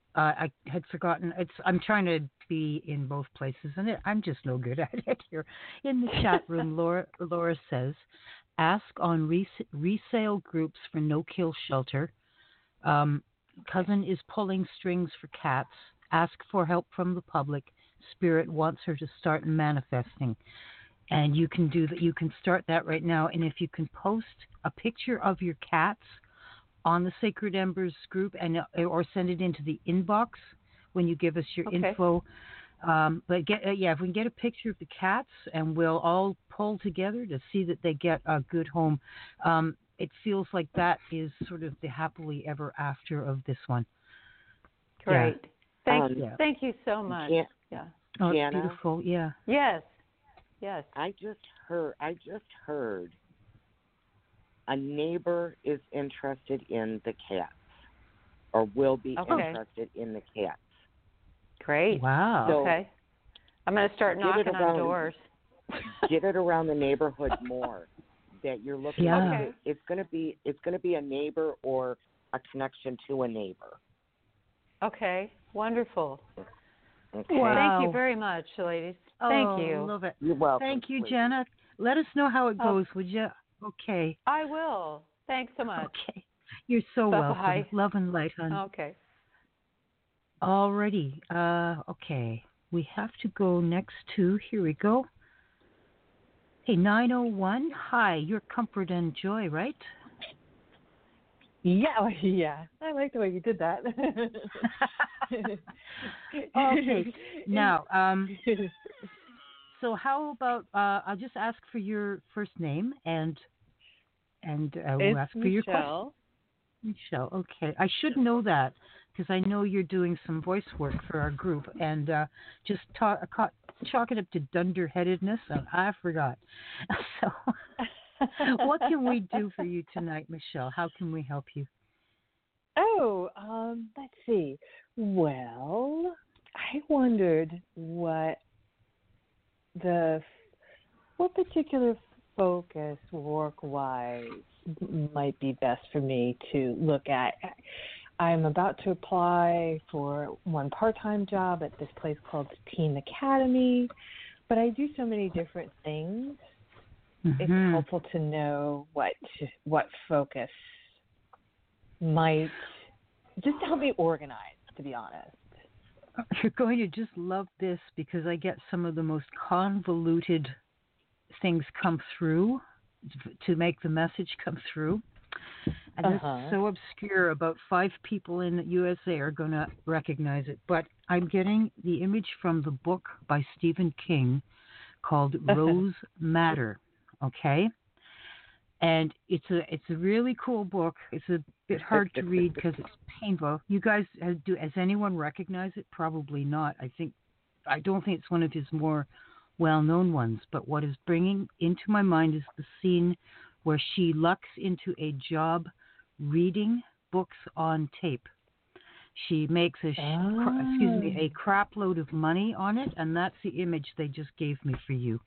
I had forgotten. I'm trying to be in both places, and I'm just no good at it here. In the chat room, Laura says, ask on resale groups for no kill shelter. Cousin is pulling strings for cats. Ask for help from the public. Spirit wants her to start manifesting. And you can do that. You can start that right now. And if you can post a picture of your cats on the Sacred Embers group, or send it into the inbox when you give us your info. But if we can get a picture of the cats, and we'll all pull together to see that they get a good home. It feels like that is sort of the happily ever after of this one. Great. Yeah. Thank you so much. Yeah. Oh, Jana, it's beautiful. Yeah. Yes. I just heard a neighbor is interested in the cats, or will be interested in the cats. Great. Wow. So okay. I'm going to start knocking on doors. Get it around the neighborhood more. That you're looking. Yeah. Okay. It's going to be a neighbor or a connection to a neighbor. Okay. Wonderful. Okay. Wow. Thank you very much, ladies. Thank you. Love it. You're welcome. Thank you, please. Jenna. Let us know how it goes, would you? Okay. I will. Thanks so much. Okay. You're so Bye-bye. welcome. Love and light, hon. Okay. Alrighty. Okay. We have to go next to, here we go. Hey, 901. Hi, you're Comfort and Joy, right? Yeah. I like the way you did that. Okay. Now, so how about I'll just ask for your first name and we'll ask for your question. Michelle. Okay. I should know that because I know you're doing some voice work for our group, and just chalk it up to dunderheadedness, and I forgot. So, what can we do for you tonight, Michelle? How can we help you? Let's see. Well, I wondered what particular focus work-wise might be best for me to look at. I'm about to apply for one part-time job at this place called Teen Academy, but I do so many different things. Mm-hmm. It's helpful to know what focus might just help me organize, to be honest. You're going to just love this because I get some of the most convoluted things come through to make the message come through. And it's so obscure, about 5 people in the USA are going to recognize it. But I'm getting the image from the book by Stephen King called Rose Matter, okay? And it's a really cool book. It's a bit hard to read because it's painful. You guys, has anyone recognized it? Probably not. I don't think it's one of his more well-known ones. But what is bringing into my mind is the scene where she lucks into a job reading books on tape. She makes a crap load of money on it, and that's the image they just gave me for you.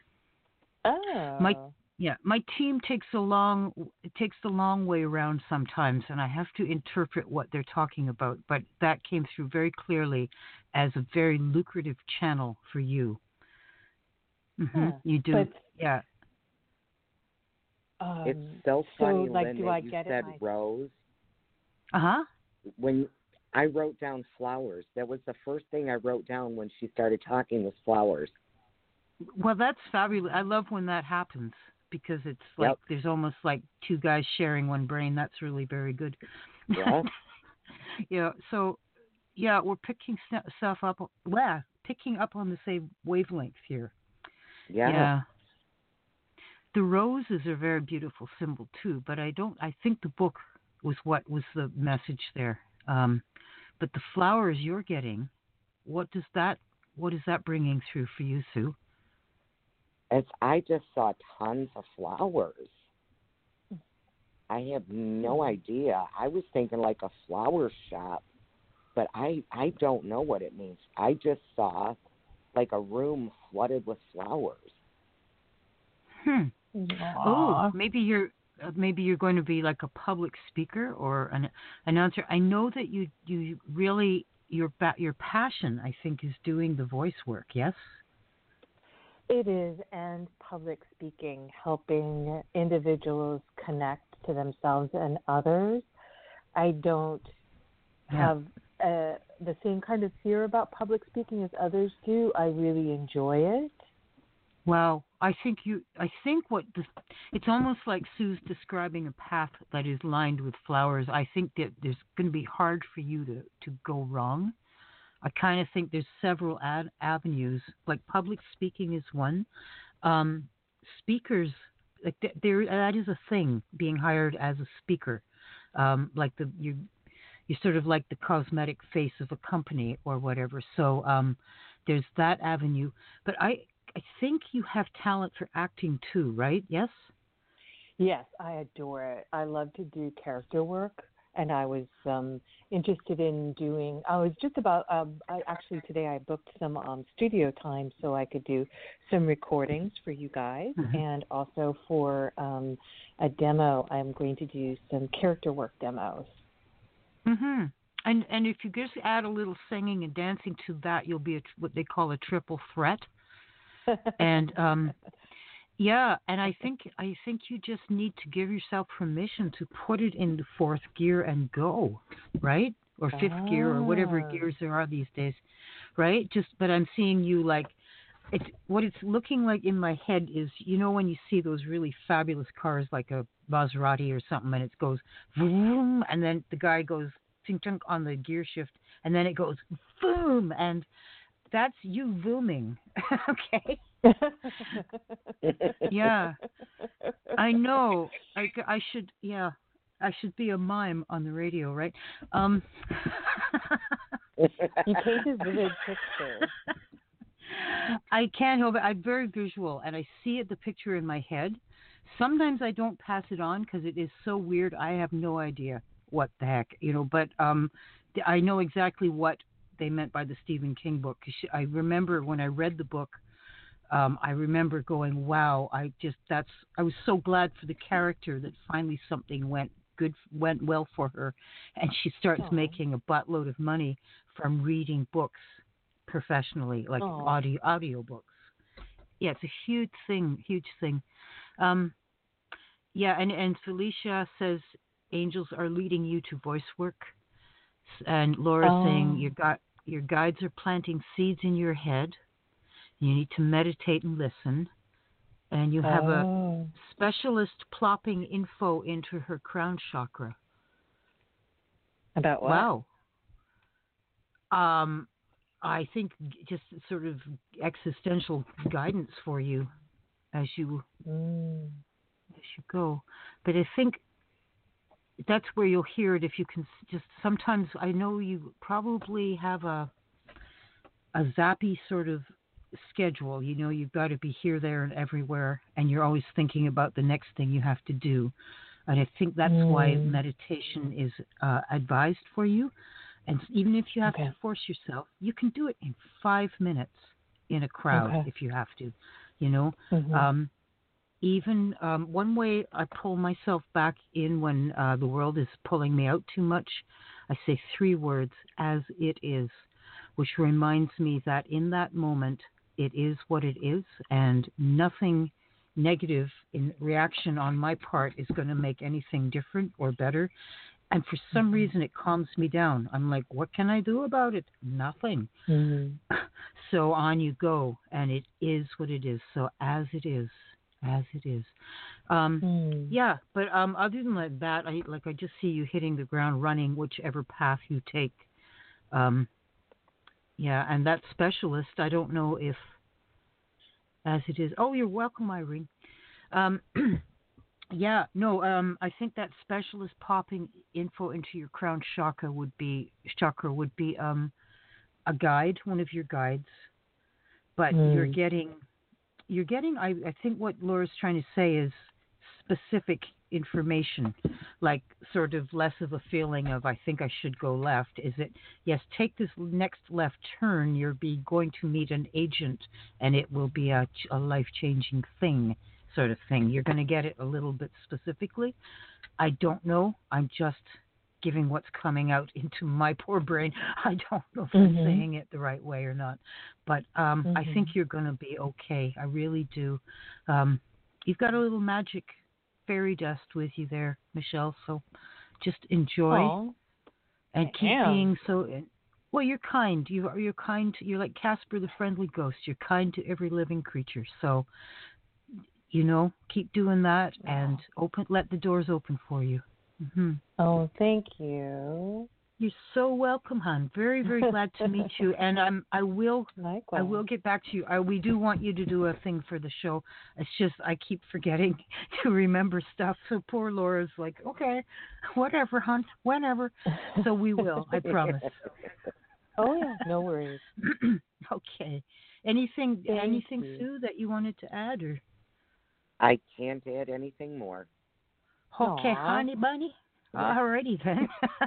My team takes the long way around sometimes, and I have to interpret what they're talking about. But that came through very clearly as a very lucrative channel for you. Mm-hmm. You do, yeah. It's so funny, so, like, Lynn, do that I you get said it? rose. When I wrote down flowers, that was the first thing I wrote down when she started talking was flowers. Well, that's fabulous. I love when that happens because it's like there's almost like 2 guys sharing one brain. That's really very good. Yeah. Yeah. So, yeah, we're picking stuff up. Well, picking up on the same wavelength here. Yeah. The roses are a very beautiful symbol too, but I think the book was what was the message there. But the flowers you're getting, what is that bringing through for you, Sue? I just saw tons of flowers. I have no idea. I was thinking like a flower shop, but I don't know what it means. I just saw like a room flooded with flowers. Oh, maybe maybe you're going to be like a public speaker or an announcer. I know that you really your passion, I think, is doing the voice work. Yes. It is, and public speaking, helping individuals connect to themselves and others. I don't have the same kind of fear about public speaking as others do. I really enjoy it. Well, I think it's almost like Sue's describing a path that is lined with flowers. I think that there's going to be hard for you to go wrong. I kind of think there's several avenues. Like public speaking is one. Speakers, like that is a thing. Being hired as a speaker, like you're sort of like the cosmetic face of a company or whatever. So there's that avenue. But I think you have talent for acting too, right? Yes? Yes, I adore it. I love to do character work, and I was interested in doing, I was just about, today I booked some studio time so I could do some recordings for you guys, and also for a demo, I'm going to do some character work demos. Mm-hmm. And if you just add a little singing and dancing to that, you'll be what they call a triple threat. And yeah, and I think you just need to give yourself permission to put it into fourth gear and go, right? Or fifth gear or whatever gears there are these days, right? But I'm seeing you like what it's looking like in my head is, you know, when you see those really fabulous cars like a Maserati or something, and it goes vroom, and then the guy goes chunk on the gear shift, and then it goes boom, and that's you booming. Okay. Yeah, I know. I should be a mime on the radio, right? You paint a vivid picture. I can't help it. I'm very visual, and I see the picture in my head. Sometimes I don't pass it on because it is so weird. I have no idea what the heck, you know. But I know exactly what they meant by the Stephen King book. I remember when I read the book. I remember going, wow! I was so glad for the character that finally something went well for her, and she starts making a buttload of money from reading books professionally, like audio books. Yeah, it's a huge thing. Yeah, and Felicia says angels are leading you to voice work, and Laura's saying your guides are planting seeds in your head. You need to meditate and listen, and you have a specialist plopping info into her crown chakra. About what? Wow. I think just sort of existential guidance for you as you go. But I think that's where you'll hear it if you can just sometimes. I know you probably have a zappy sort of schedule. You know, you've got to be here, there, and everywhere, and you're always thinking about the next thing you have to do. And I think that's why meditation is advised for you. And even if you have to force yourself, you can do it in 5 minutes in a crowd if you have to, you know. Even one way I pull myself back in when the world is pulling me out too much, I say 3 words, as it is, which reminds me that in that moment, it is what it is, and nothing negative in reaction on my part is going to make anything different or better. And for some reason, it calms me down. I'm like, what can I do about it? Nothing. So on you go, and it is what it is. So as it is. Yeah, but other than that, I just see you hitting the ground running, whichever path you take. Yeah, and that specialist, I don't know if, as it is. Oh, you're welcome, Irene. Yeah, no, I think that specialist popping info into your crown chakra would be a guide, one of your guides. But you're getting. I think what Laura's trying to say is specific information, like sort of less of a feeling of I think I should go left. Is it yes? Take this next left turn. You're going to meet an agent, and it will be a life-changing thing. sort of thing. You're going to get it a little bit specifically. I don't know. I'm just giving what's coming out into my poor brain. I don't know if I'm saying it the right way or not. But I think you're going to be okay. I really do. You've got a little magic fairy dust with you there, Michelle. So just enjoy and keep being so. Well, you're kind. You're kind. You're like Casper the Friendly Ghost. You're kind to every living creature. So, keep doing that and let the doors open for you. Mm-hmm. Oh, thank you. You're so welcome, hon. Very, very glad to meet you. And I will get back to you. We do want you to do a thing for the show. It's just I keep forgetting to remember stuff. So poor Laura's like, okay, whatever, hon, whenever. So we will. I promise. Oh yeah, no worries. Okay. Anything, Sue, that you wanted to add, or? I can't add anything more. Okay, honey bunny. Alrighty then.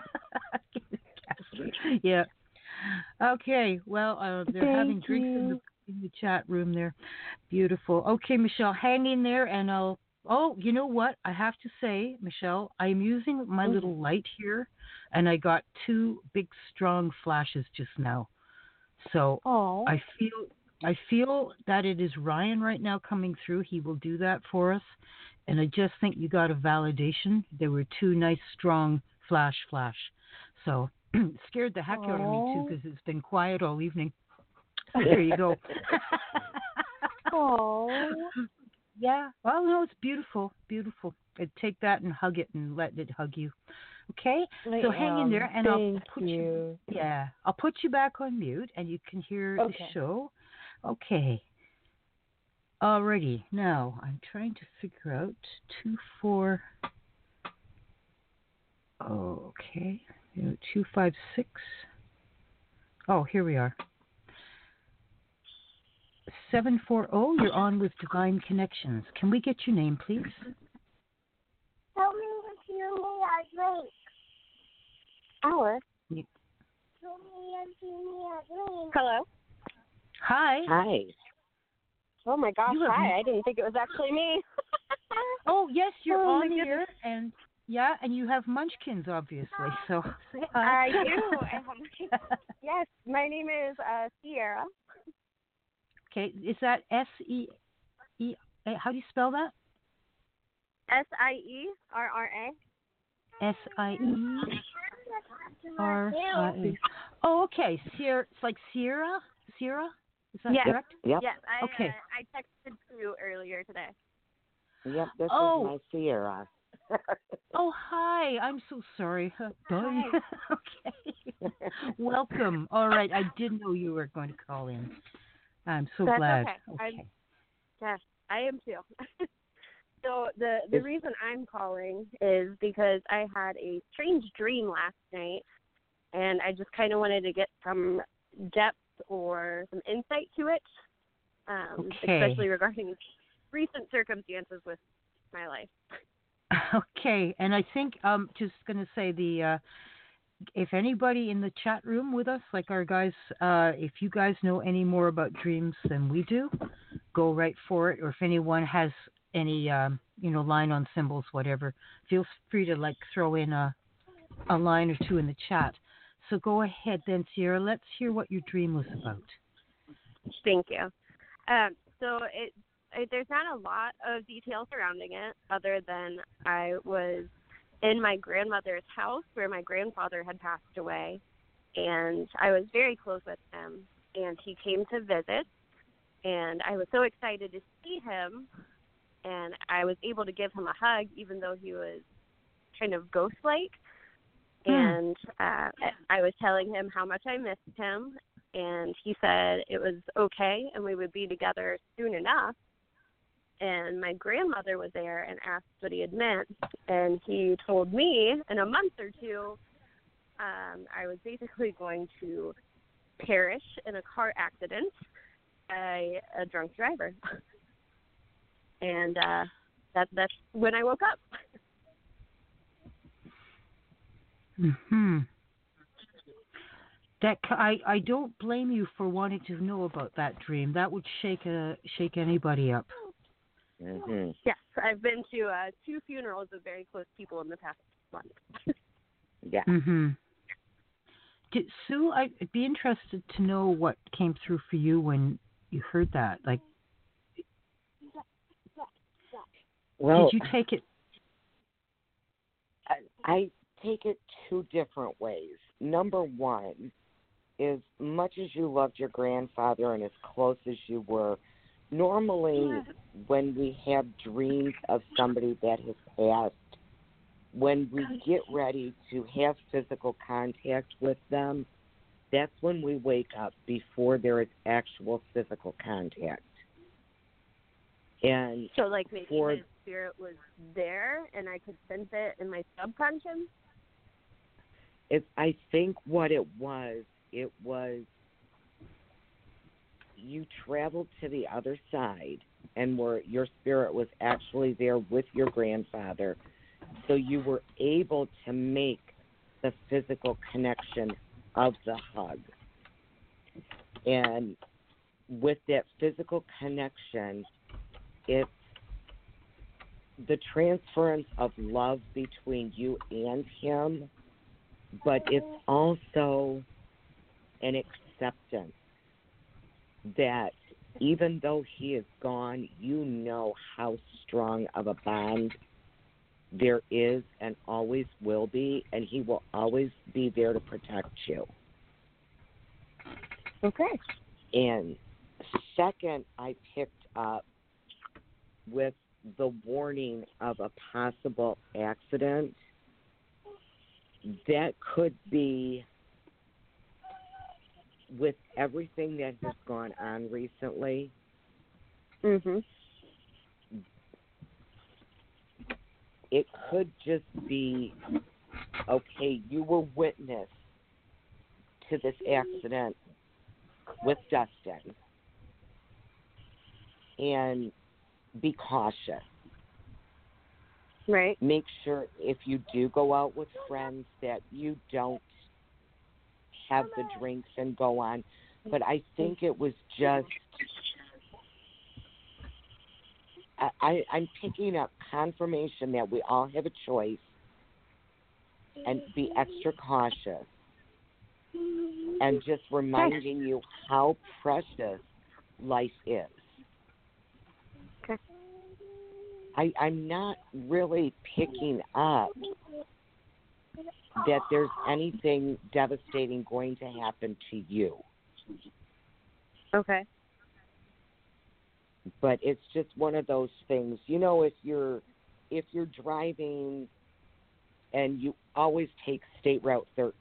Yeah. Okay. Well, they're having drinks in the chat room there. Beautiful. Okay, Michelle, hang in there, and I'll. Oh, you know what? I have to say, Michelle, I'm using my little light here, and I got 2 big, strong flashes just now. So I feel that it is Ryan right now coming through. He will do that for us. And I just think you got a validation. There were 2 nice, strong flash. So scared the heck out of me, too, because it's been quiet all evening. There you go. Yeah. Well, no, it's beautiful. Beautiful. I'd take that and hug it and let it hug you. Okay? So hang in there, and I'll put you. Yeah. I'll put you back on mute, and you can hear the show. Okay. Alrighty, now I'm trying to figure out 2, 4. Okay, 2, 5, 6. Oh, here we are. 740. You're on with Divine Connections. Can we get your name, please? Tell me what your name is. Alice. Hello. Hi. Oh my gosh, hi. I didn't think it was actually me. Oh, yes, you're on here, and you have munchkins, obviously, so say hi. I do. Yes, my name is Sierra. Okay, is that S-E-E, how do you spell that? S-I-E-R-R-A. S-I-E-R-R-A. Oh, okay, Sierra, it's like Sierra? Is that correct? Yep. Yes, I texted you earlier today. Yep, this is my Sierra. Oh, hi. I'm so sorry. Bye. Okay. Welcome. All right, I didn't know you were going to call in. I'm so glad. Okay. Yes, I am too. So the reason I'm calling is because I had a strange dream last night, and I just kind of wanted to get some depth or some insight to it, especially regarding recent circumstances with my life. Okay, and I think just going to say if anybody in the chat room with us, like our guys, if you guys know any more about dreams than we do, go right for it. Or if anyone has any, line on symbols, whatever, feel free to throw in a line or 2 in the chat. So go ahead then, Sierra. Let's hear what your dream was about. Thank you. So there's not a lot of detail surrounding it other than I was in my grandmother's house where my grandfather had passed away, and I was very close with him, and he came to visit, and I was so excited to see him, and I was able to give him a hug even though he was kind of ghost-like. And I was telling him how much I missed him, and he said it was okay and we would be together soon enough. And my grandmother was there and asked what he had meant, and he told me in a month or 2 I was basically going to perish in a car accident by a drunk driver. And that's when I woke up. That I don't blame you for wanting to know about that dream. That would shake anybody up. Mm-hmm. Yes, I've been to 2 funerals of very close people in the past month. Yeah. Mm-hmm. Sue, I'd be interested to know what came through for you when you heard that. Like, well, did you take it? I take it 2 different ways. Number one is, much as you loved your grandfather and as close as you were, normally when we have dreams of somebody that has passed, when we get ready to have physical contact with them, that's when we wake up before there is actual physical contact. And so, like, maybe his spirit was there and I could sense it in my subconscious? I think what it was you traveled to the other side and your spirit was actually there with your grandfather. So you were able to make the physical connection of the hug. And with that physical connection, it's the transference of love between you and him, but it's also an acceptance that even though he is gone, you know how strong of a bond there is and always will be, and he will always be there to protect you. Okay. And second, I picked up with the warning of a possible accident. That could be, with everything that has gone on recently, it could just be, okay, you were witness to this accident with Dustin, and be cautious. Right. Make sure if you do go out with friends that you don't have the drinks and go on. But I think it was just, I'm picking up confirmation that we all have a choice, and be extra cautious, and just reminding you how precious life is. Okay. I'm not really picking up that there's anything devastating going to happen to you. Okay. But it's just one of those things. You know, if you're driving and you always take State Route 13,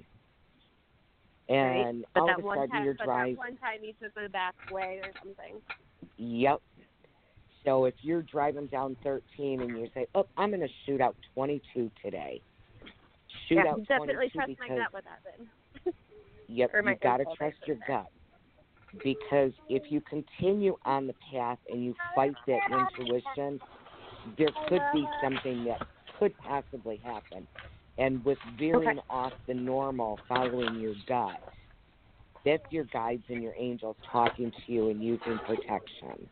and but all that of a one sudden time, you're driving. That one time you took the back way or something. Yep. So if you're driving down 13 and you say, "Oh, I'm going to shoot out 22 today," shoot out 22 definitely trust because, my gut with that then. Yep, you got to trust your gut. Because if you continue on the path and you fight that intuition, there could be something that could possibly happen. And with veering off the normal, following your gut, that's your guides and your angels talking to you and using protection.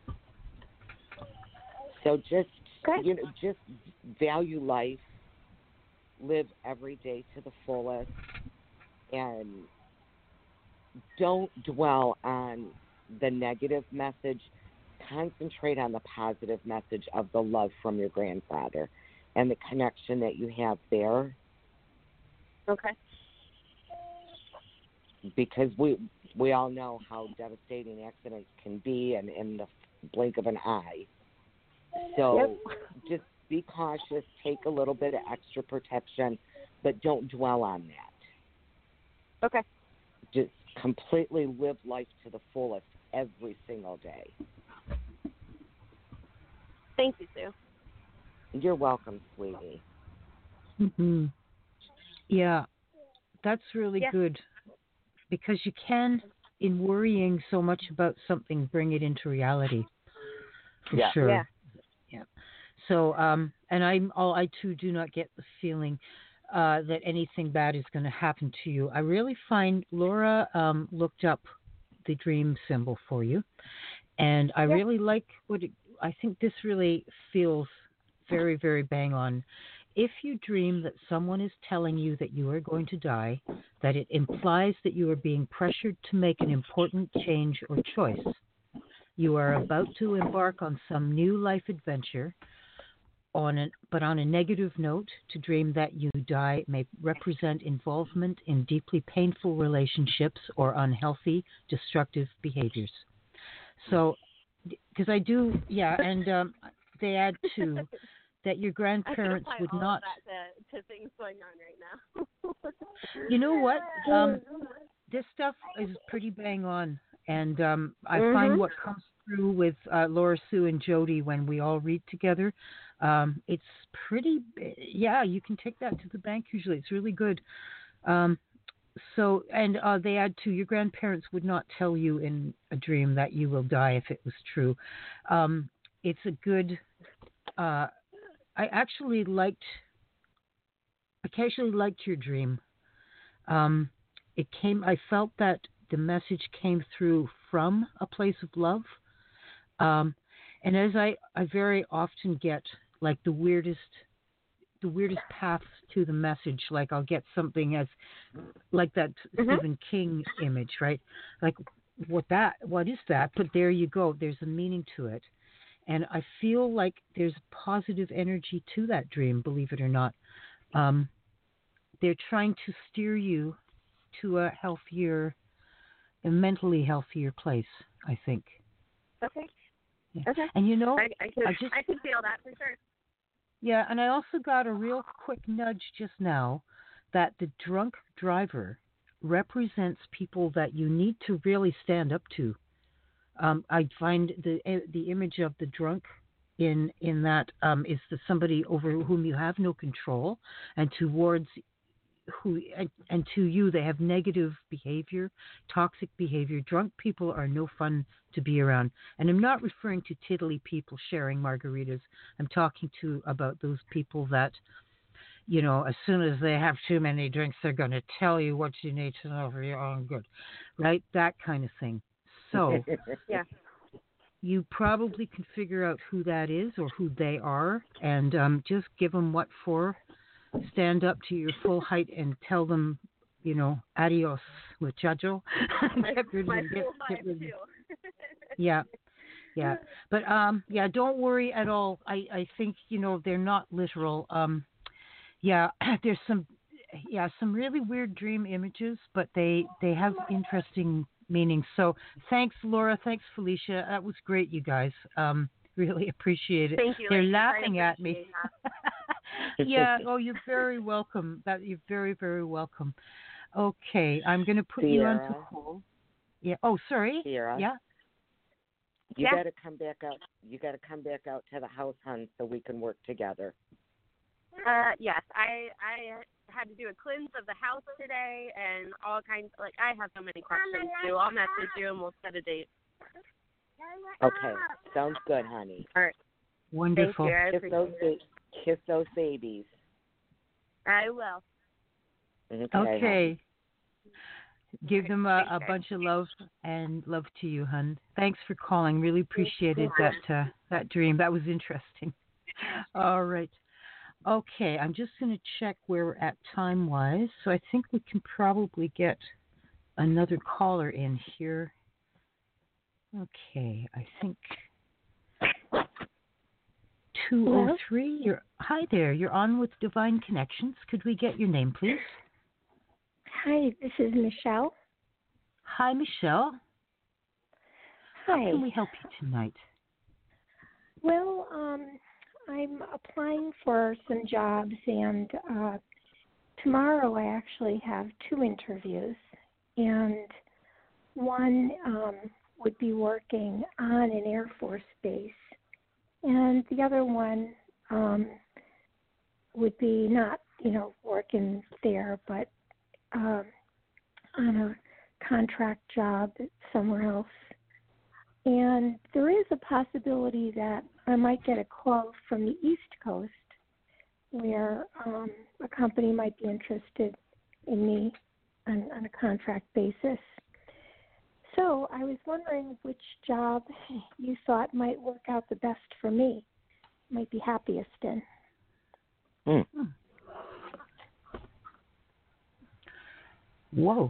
So just value life, live every day to the fullest, and don't dwell on the negative message. Concentrate on the positive message of the love from your grandfather and the connection that you have there. Okay. Because we all know how devastating accidents can be in the blink of an eye. So just be cautious, take a little bit of extra protection, but don't dwell on that. Okay. Just completely live life to the fullest every single day. Thank you, Sue. You're welcome, sweetie. Mm-hmm. Yeah, that's really good, because you can, in worrying so much about something, bring it into reality. For sure. Yeah. So, and I too do not get the feeling that anything bad is going to happen to you. I really find Laura looked up the dream symbol for you, and I really like I think this really feels very, very bang on. If you dream that someone is telling you that you are going to die, that it implies that you are being pressured to make an important change or choice. You are about to embark on some new life adventure, but on a negative note, to dream that you die may represent involvement in deeply painful relationships or unhealthy, destructive behaviors. So, because I do, and they add to that your grandparents would not. To things going on right now. You know what? This stuff is pretty bang on, and I find what comes through with Laura Sue and Jody when we all read together. It's pretty. Yeah, you can take that to the bank. Usually, it's really good. So, and they add to your grandparents would not tell you in a dream that you will die if it was true. It's a good. I actually liked your dream. I felt that the message came through from a place of love. And as I very often get like the weirdest paths to the message, like I'll get something as like that Stephen King image, right? Like what is that? But there you go. There's a meaning to it. And I feel like there's positive energy to that dream, believe it or not. They're trying to steer you to a mentally healthier place, I think. Okay. Yeah. Okay. And you know, I can feel that for sure. Yeah, and I also got a real quick nudge just now that the drunk driver represents people that you need to really stand up to. I find the image of the drunk in that is somebody over whom you have no control, and towards who and to you they have negative behavior, toxic behavior. Drunk people are no fun to be around, and I'm not referring to tiddly people sharing margaritas. I'm talking about those people that, you know, as soon as they have too many drinks, they're going to tell you what you need to know for your own good, right? That kind of thing. So, yeah, you probably can figure out who that is or who they are, and just give them what for. Stand up to your full height and tell them, you know, adios, muchacho. Get rid of them. Yeah. But don't worry at all. I think, you know, they're not literal. There's some really weird dream images, but they have interesting meanings. So thanks, Laura. Thanks, Felicia. That was great, you guys. Really appreciate it. Thank you. They're laughing at me. Yeah. Oh, you're very welcome. You're very, very welcome. Okay, I'm going to put you on to hold. Yeah. Oh, sorry. Sierra. Yeah. You got to come back out. You got to come back out to the house, hon, so we can work together. Yes, I had to do a cleanse of the house today, and all kinds. Like I have so many questions too. I'll message you, and we'll set a date. Okay, sounds good, honey. All right. Wonderful. Thank you. Kiss those babies. I will. Okay. Give them a bunch of love and love to you, hun. Thanks for calling. Really appreciated that dream. That was interesting. All right. Okay, I'm just going to check where we're at time-wise. So I think we can probably get another caller in here. Okay, I think 203. Hi there. You're on with Divine Connections. Could we get your name, please? Hi, this is Michelle. Hi, Michelle. Hi. How can we help you tonight? Well, I'm applying for some jobs, and tomorrow I actually have 2 interviews, and one would be working on an Air Force base, and the other one would be not, working there, but on a contract job somewhere else. And there is a possibility that I might get a call from the East Coast where a company might be interested in me on a contract basis. So I was wondering which job you thought might work out the best for me, might be happiest in. Whoa.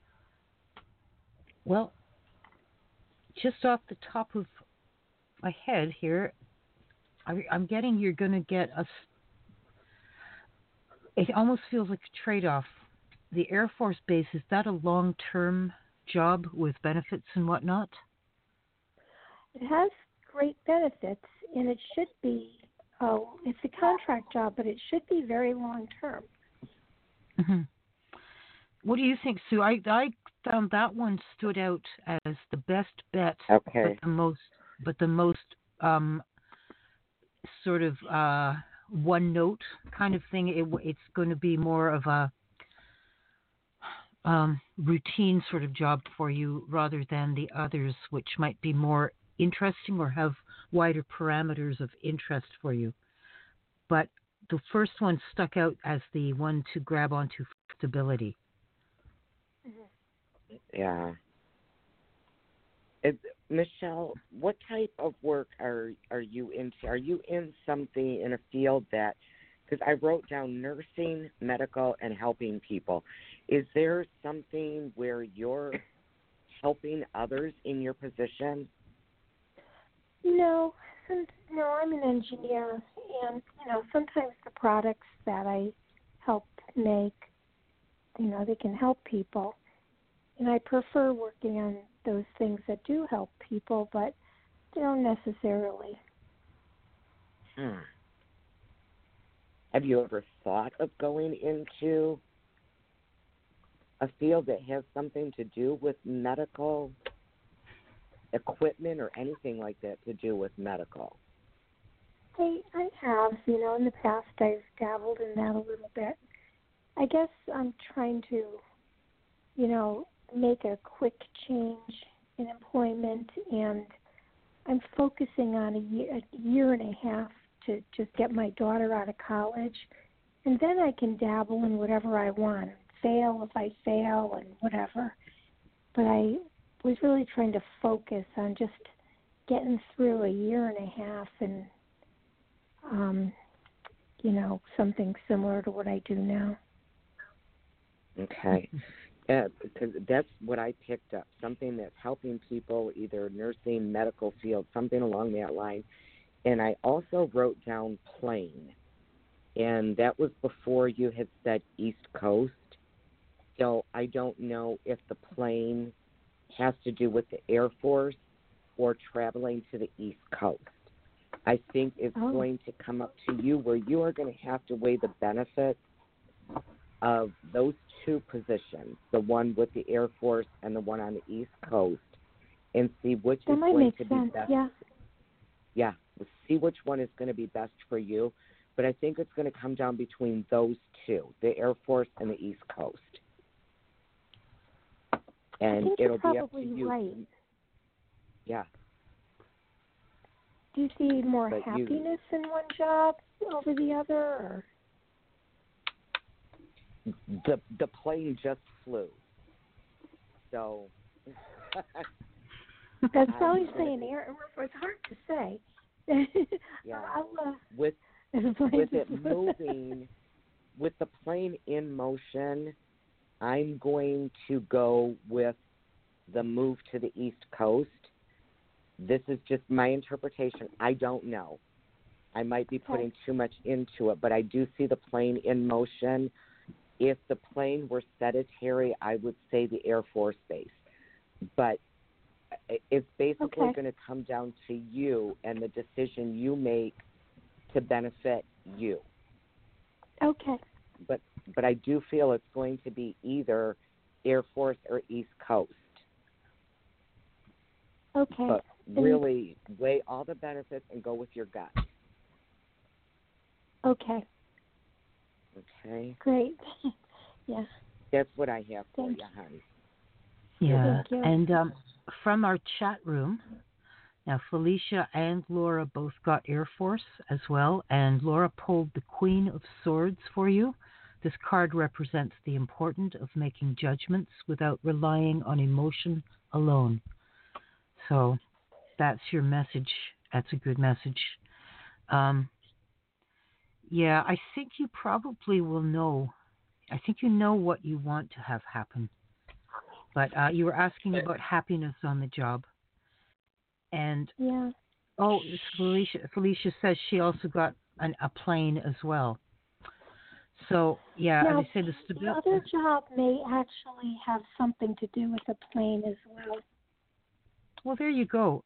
Well, just off the top of my head here, I'm getting you're going to get it almost feels like a trade-off. The Air Force Base, is that a long-term job with benefits and whatnot? It has great benefits, and it should be, it's a contract job, but it should be very long-term. Mm-hmm. What do you think, Sue? I found that one stood out as the best bet, okay, but the most sort of one note kind of thing. It's going to be more of a routine sort of job for you rather than the others, which might be more interesting or have wider parameters of interest for you. But the first one stuck out as the one to grab onto for stability. Yeah. Michelle, what type of work are you into? Are you in something in a field that, because I wrote down nursing, medical, and helping people. Is there something where you're helping others in your position? No, I'm an engineer, and sometimes the products that I help make, they can help people, and I prefer working on those things that do help people, but they don't necessarily. Have you ever thought of going into a field that has something to do with medical equipment or anything like that to do with medical? I have, in the past I've dabbled in that a little bit. I guess I'm trying to, make a quick change in employment, and I'm focusing on a year and a half to just get my daughter out of college, and then I can dabble in whatever I want, fail if I fail and whatever. But I was really trying to focus on just getting through a year and a half and, something similar to what I do now. Okay. Because that's what I picked up, something that's helping people, either nursing, medical field, something along that line. And I also wrote down plane, and that was before you had said East Coast. So I don't know if the plane has to do with the Air Force or traveling to the East Coast. I think it's going to come up to you where you are going to have to weigh the benefits of those two positions, the one with the Air Force and the one on the East Coast, and see which is going to be best. Yeah, see which one is going to be best for you. But I think it's going to come down between those two, the Air Force and the East Coast. And it'll be up to you. Right. Yeah. Do you see more happiness in one job over the other? Or? The plane just flew. So that's probably saying air. It's hard to say. Yeah. With it moving, with the plane in motion, I'm going to go with the move to the East Coast. This is just my interpretation. I don't know. I might be putting too much into it, but I do see the plane in motion. If the plane were sedentary, I would say the Air Force Base. But it's basically going to come down to you and the decision you make to benefit you. Okay. But I do feel it's going to be either Air Force or East Coast. Okay. But really weigh all the benefits and go with your gut. Okay. Okay. Great. Yeah. That's what I have for you, honey. Yeah. Thank you. And from our chat room, now Felicia and Laura both got Air Force as well, and Laura pulled the Queen of Swords for you. This card represents the importance of making judgments without relying on emotion alone. So that's your message. That's a good message. Yeah, I think you probably will know. I think you know what you want to have happen. But you were asking about happiness on the job. And, Felicia says she also got a plane as well. So, yeah, now, as I said, the stability. The other job may actually have something to do with the plane as well. Well, there you go.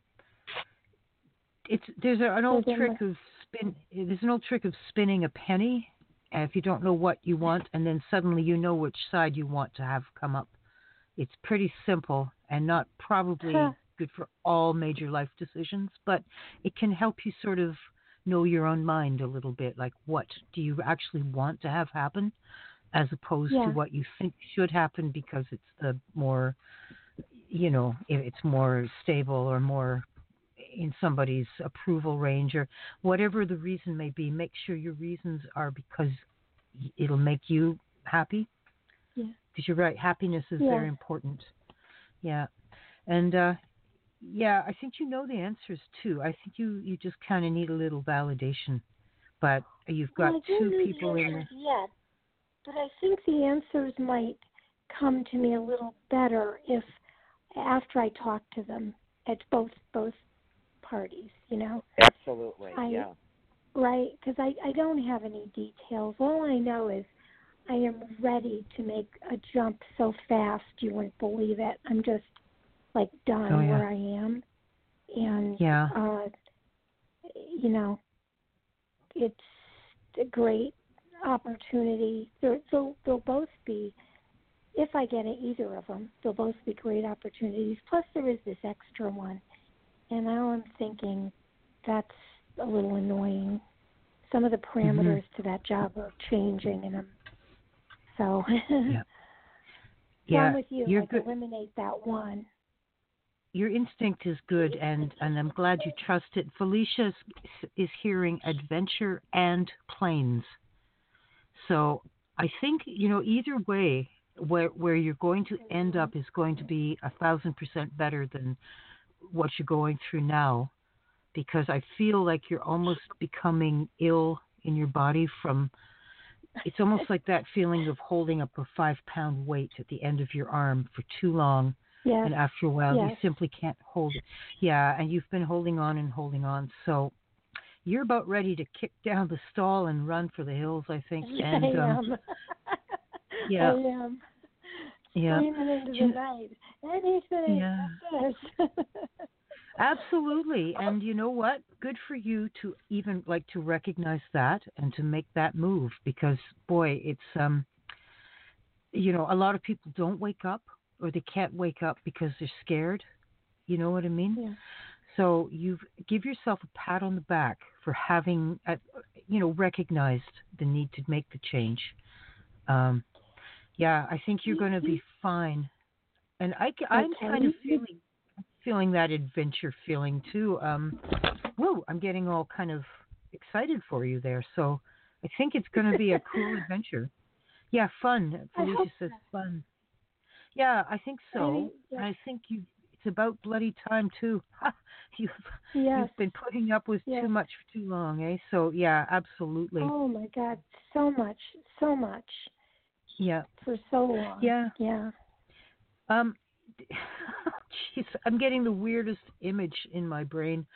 There's an old trick of There's an old trick of spinning a penny. If you don't know what you want, and then suddenly you know which side you want to have come up. It's pretty simple and not probably good for all major life decisions, but it can help you sort of know your own mind a little bit. Like, what do you actually want to have happen, as opposed to what you think should happen because it's the more, it's more stable or more in somebody's approval range, or whatever the reason may be. Make sure your reasons are because it'll make you happy. Yeah. Because you're right, happiness is very important. Yeah. And I think you know the answers too. I think you just kind of need a little validation. But you've got two people in there. Yet, but I think the answers might come to me a little better if after I talk to them at both parties, Absolutely, yeah. Right, because I don't have any details. All I know is I am ready to make a jump so fast you wouldn't believe it. I'm just done where I am, and it's a great opportunity. They'll both be, if I get either of them, they'll both be great opportunities. Plus, there is this extra one, and now I'm thinking that's a little annoying. Some of the parameters to that job are changing, and I'm with you. Eliminate that one. Your instinct is good, and I'm glad you trust it. Felicia is hearing adventure and planes. So I think, either way, where you're going to end up is going to be 1,000% better than what you're going through now, because I feel like you're almost becoming ill in your body from, it's almost like that feeling of holding up a 5-pound weight at the end of your arm for too long. Yes. And after a while, you simply can't hold it. Yeah, and you've been holding on. So you're about ready to kick down the stall and run for the hills, I think. And, I am. Yeah. I am. Screaming into the night. Anything. Yeah. Absolutely. And you know what? Good for you to even to recognize that and to make that move, because, boy, it's, a lot of people don't wake up, or they can't wake up because they're scared. You know what I mean? Yeah. So you give yourself a pat on the back for having, recognized the need to make the change. I think you're going to be fine. And I'm kind of feeling that adventure feeling too. I'm getting all kind of excited for you there. So I think it's going to be a cool adventure. Yeah, fun. Felicia says fun. Yeah, I think so. I think it's about bloody time too. You've been putting up with too much for too long, eh? So yeah, absolutely. Oh my God, so much. Yeah. For so long. Yeah. Yeah. Jeez, I'm getting the weirdest image in my brain.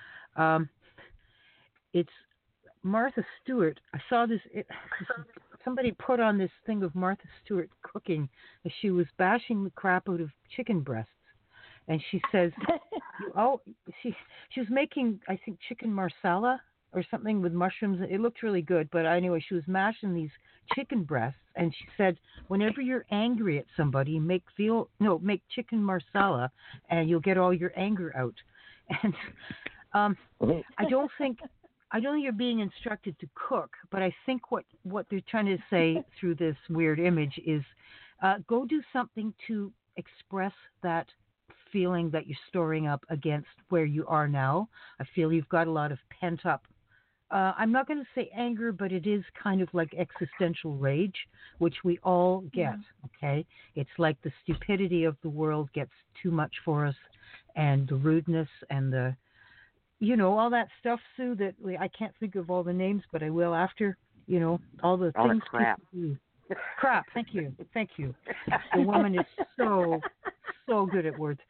It's Martha Stewart. I saw this. Somebody put on this thing of Martha Stewart cooking as she was bashing the crap out of chicken breasts, and she says, she was making, I think, chicken marsala or something with mushrooms. It looked really good, but anyway, she was mashing these chicken breasts, and she said, whenever you're angry at somebody, make chicken marsala, and you'll get all your anger out. And I don't think you're being instructed to cook, but I think what they're trying to say through this weird image is go do something to express that feeling that you're storing up against where you are now. I feel you've got a lot of pent up I'm not going to say anger, but it is kind of like existential rage, which we all get. Okay, it's like the stupidity of the world gets too much for us, and the rudeness and the, all that stuff, Sue. That I can't think of all the names, but I will after. All the all things the crap. people do. Crap. Thank you. The woman is so good at words.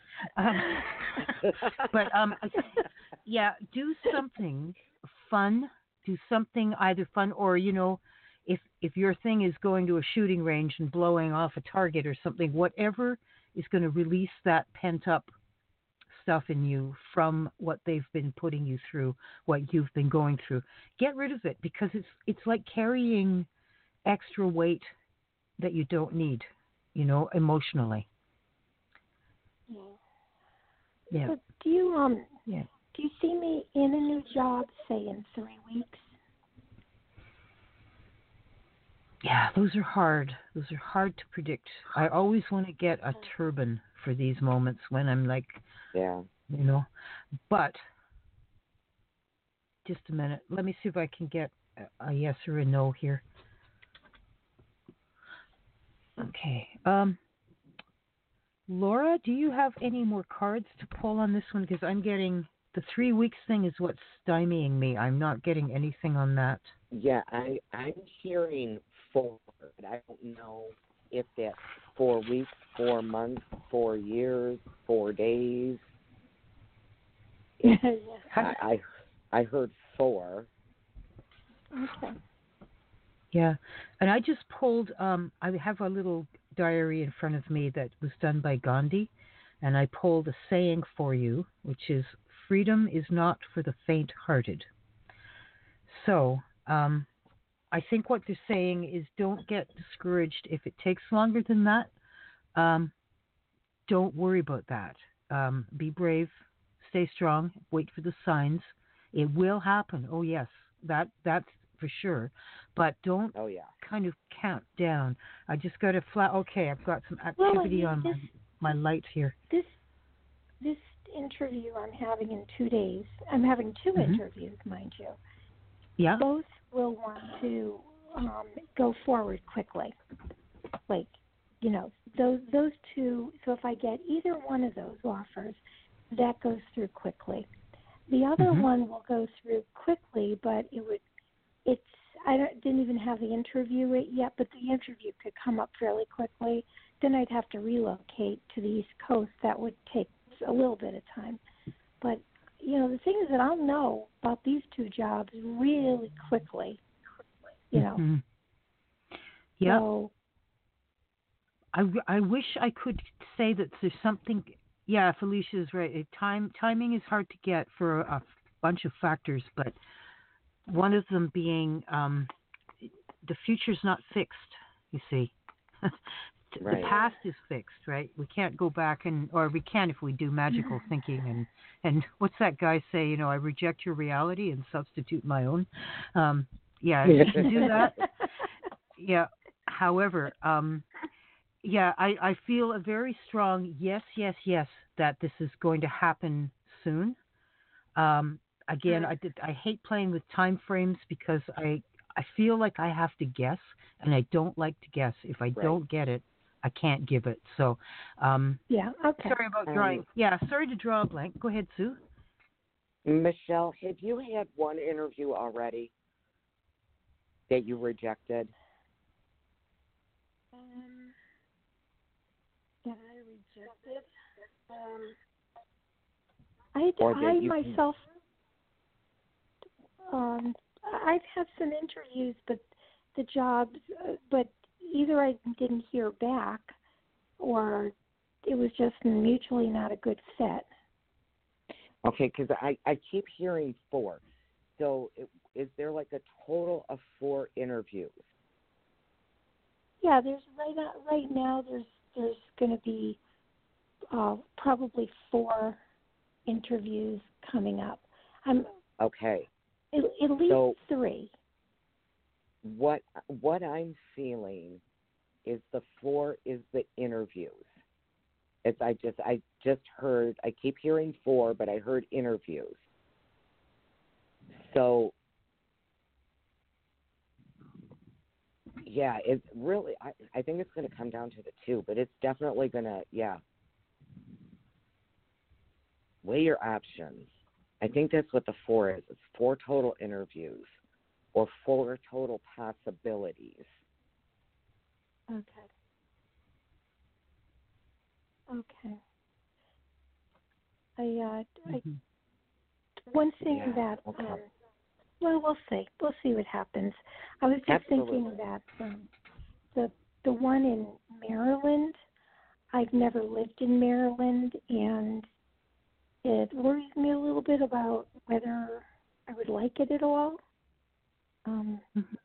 But yeah, do something fun. Do something either fun or if your thing is going to a shooting range and blowing off a target or something, whatever is going to release that pent up stuff in you from what they've been putting you through, what you've been going through. Get rid of it, because it's like carrying extra weight that you don't need, emotionally. Yeah. So do you do you see me in a new job, say in 3 weeks? Yeah, those are hard. Those are hard to predict. I always want to get a turban for these moments when I'm like, But just a minute. Let me see if I can get a yes or a no here. Okay. Laura, do you have any more cards to pull on this one? Because I'm getting the 3 weeks thing is what's stymieing me. I'm not getting anything on that. Yeah, I'm hearing 4, but I don't know if that's 4 weeks, 4 months, 4 years, 4 days. I heard 4. Okay. Yeah, and I just pulled. I have a little diary in front of me that was done by Gandhi, and I pulled a saying for you, which is, "Freedom is not for the faint-hearted." So, I think what they're saying is, don't get discouraged if it takes longer than that. Don't worry about that. Be brave, stay strong, wait for the signs. It will happen. Oh yes, that's for sure. But don't kind of count down. I just got to okay, I've got some activity on my light here. This interview I'm having in 2 days. I'm having 2 interviews, mind you. Yeah. Both will want to go forward quickly. Like, those 2. So if I get either one of those offers, that goes through quickly. The other one will go through quickly, but I didn't even have the interview yet, but the interview could come up fairly quickly. Then I'd have to relocate to the East Coast. That would take a little bit of time. But, the thing is that I'll know about these 2 jobs really quickly, Yeah. So, I wish I could say that there's something. Yeah, Felicia is right. Timing is hard to get for a bunch of factors, but one of them being the future's not fixed, you see. Right. The past is fixed, right? We can't go back or we can if we do magical thinking and what's that guy say? I reject your reality and substitute my own. Yeah, you can do that. Yeah. However, I feel a very strong yes that this is going to happen soon. Again, I hate playing with time frames because I feel like I have to guess, and I don't like to guess. If I don't get it, I can't give it. So, okay. Sorry about drawing. Sorry to draw a blank. Go ahead, Sue. Michelle, have you had one interview already that you rejected? That I rejected. I myself. I've had some interviews, but the jobs, but either I didn't hear back, or it was just mutually not a good fit. Okay, because I keep hearing 4. So is there like a total of 4 interviews? Yeah, there's right now. There's going to be probably 4 interviews coming up. Okay. At least 3. What I'm feeling is the 4 is the interviews. I just heard. I keep hearing 4, but I heard interviews. So Yeah, it really, I think it's going to come down to the two, but it's definitely going to, weigh your options. I think that's what the 4 is. It's 4 total interviews or 4 total possibilities. Okay. One thing that, well, we'll see. We'll see what happens. I was just thinking that the one in Maryland, I've never lived in Maryland, and it worries me a little bit about whether I would like it at all. I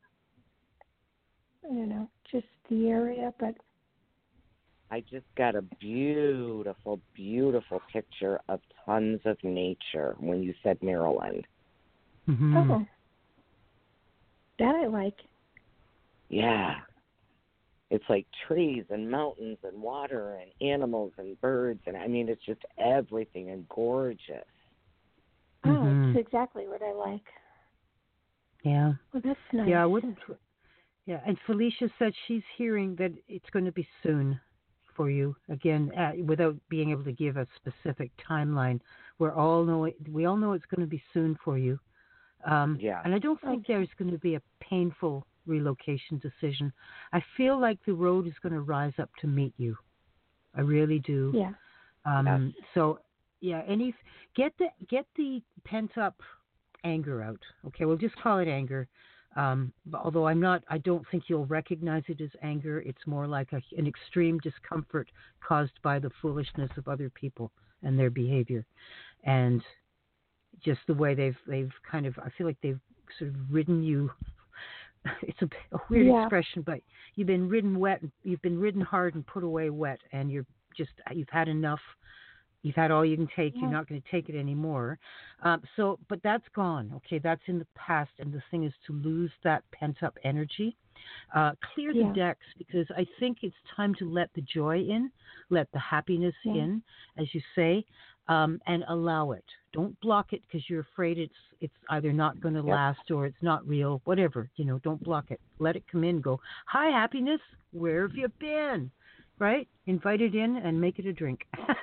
don't know, just the area, but I just got a beautiful, beautiful picture of tons of nature when you said Maryland. Oh, that I like. Yeah. It's like trees and mountains and water and animals and birds. And I mean, it's just everything and gorgeous. Oh, it's exactly what I like. Yeah. Well, that's nice. Yeah, I wouldn't. Yeah, and Felicia said she's hearing that it's going to be soon for you. Again, without being able to give a specific timeline, we all know it's going to be soon for you. And I don't think there's going to be a painful relocation decision. I feel like the road is going to rise up to meet you. I really do. Yeah. So, yeah, get the pent up anger out. Okay, we'll just call it anger. Although I don't think you'll recognize it as anger. It's more like an extreme discomfort caused by the foolishness of other people and their behavior, and just the way they've kind of, I feel like they've sort of ridden you. It's a weird expression, but you've been ridden wet. You've been ridden hard and put away wet, and you've had enough. You've had all you can take. You're not going to take it anymore. But that's gone. Okay, that's in the past, and the thing is to lose that pent-up energy. Clear the decks, because I think it's time to let the joy in, let the happiness in, as you say, and allow it. Don't block it because you're afraid it's either not going to last or it's not real, whatever. Don't block it. Let it come in. Go, hi, happiness. Where have you been? Right? Invite it in and make it a drink.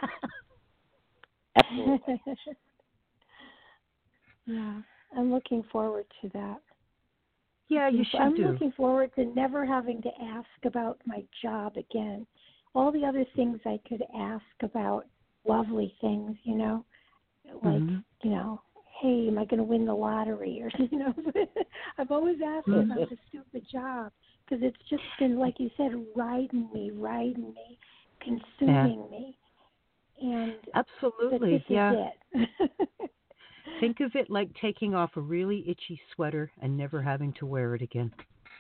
Absolutely. Yeah, I'm looking forward to that. Yeah, you should I'm looking forward to never having to ask about my job again. All the other things I could ask about, lovely things, like, hey, am I going to win the lottery? Or, I've always asked about the stupid job because it's just been, like you said, riding me, consuming me. And absolutely, this is it. Think of it like taking off a really itchy sweater and never having to wear it again.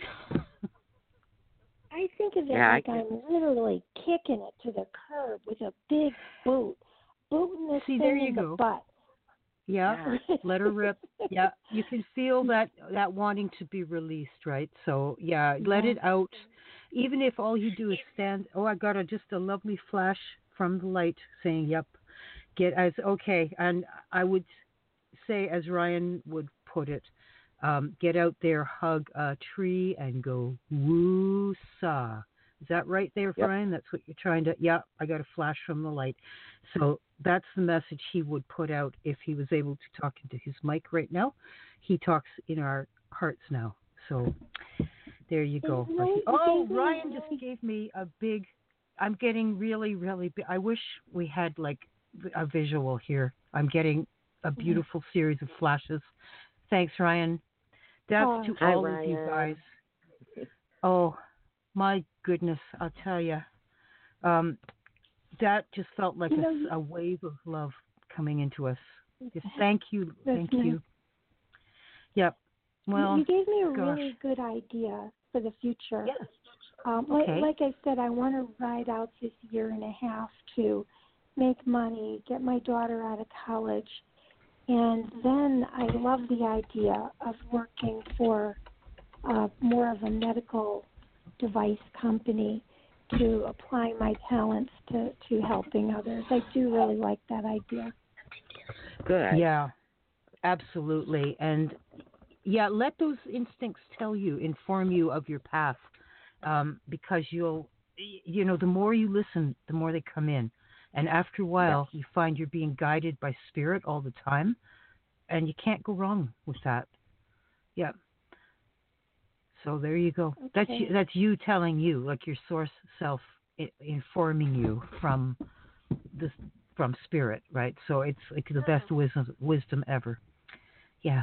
I think of it like I'm literally kicking it to the curb with a big boot, booting this thing in the butt. Yeah, let her rip. Yeah, you can feel that wanting to be released, right? So, let it out. Even if all you do is stand, I got just a lovely flash from the light saying, yep, and I would say, as Ryan would put it, get out there, hug a tree, and go woo-saw. Is that right there, Ryan? That's what you're trying to, I got a flash from the light. So that's the message he would put out if he was able to talk into his mic right now. He talks in our hearts now. So there you go. Ryan just gave me a big, I'm getting really, really big. I wish we had like a visual here. I'm getting a beautiful series of flashes. Thanks, Ryan. That's to all of you guys. Oh, my goodness, I'll tell you. That just felt like a wave of love coming into us. Just thank you. Thank you. Yep. Well, you gave me a really good idea for the future. Yes. Like I said, I want to ride out this year and a half to make money, get my daughter out of college, and then I love the idea of working for more of a medical device company to apply my talents to helping others. I do really like that idea. Good. Yeah, absolutely. And let those instincts inform you of your path. because the more you listen, the more they come in. And after a while, you find you're being guided by spirit all the time, and you can't go wrong with that. Yeah. So there you go. Okay. That's you telling you, like your source self informing you from spirit, right? So it's like the best wisdom ever. Yeah.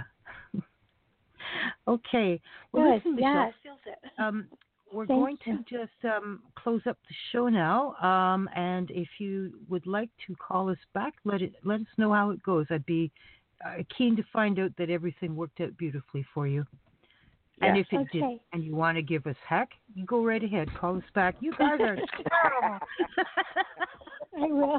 Okay. Well, Good. listen, Yeah, Michelle, it feels it. we're Thank going you. to just close up the show now. And if you would like to call us back, let us know how it goes. I'd be keen to find out that everything worked out beautifully for you. Yeah. And if it did, and you want to give us heck, you go right ahead. Call us back. You guys are terrible. I will.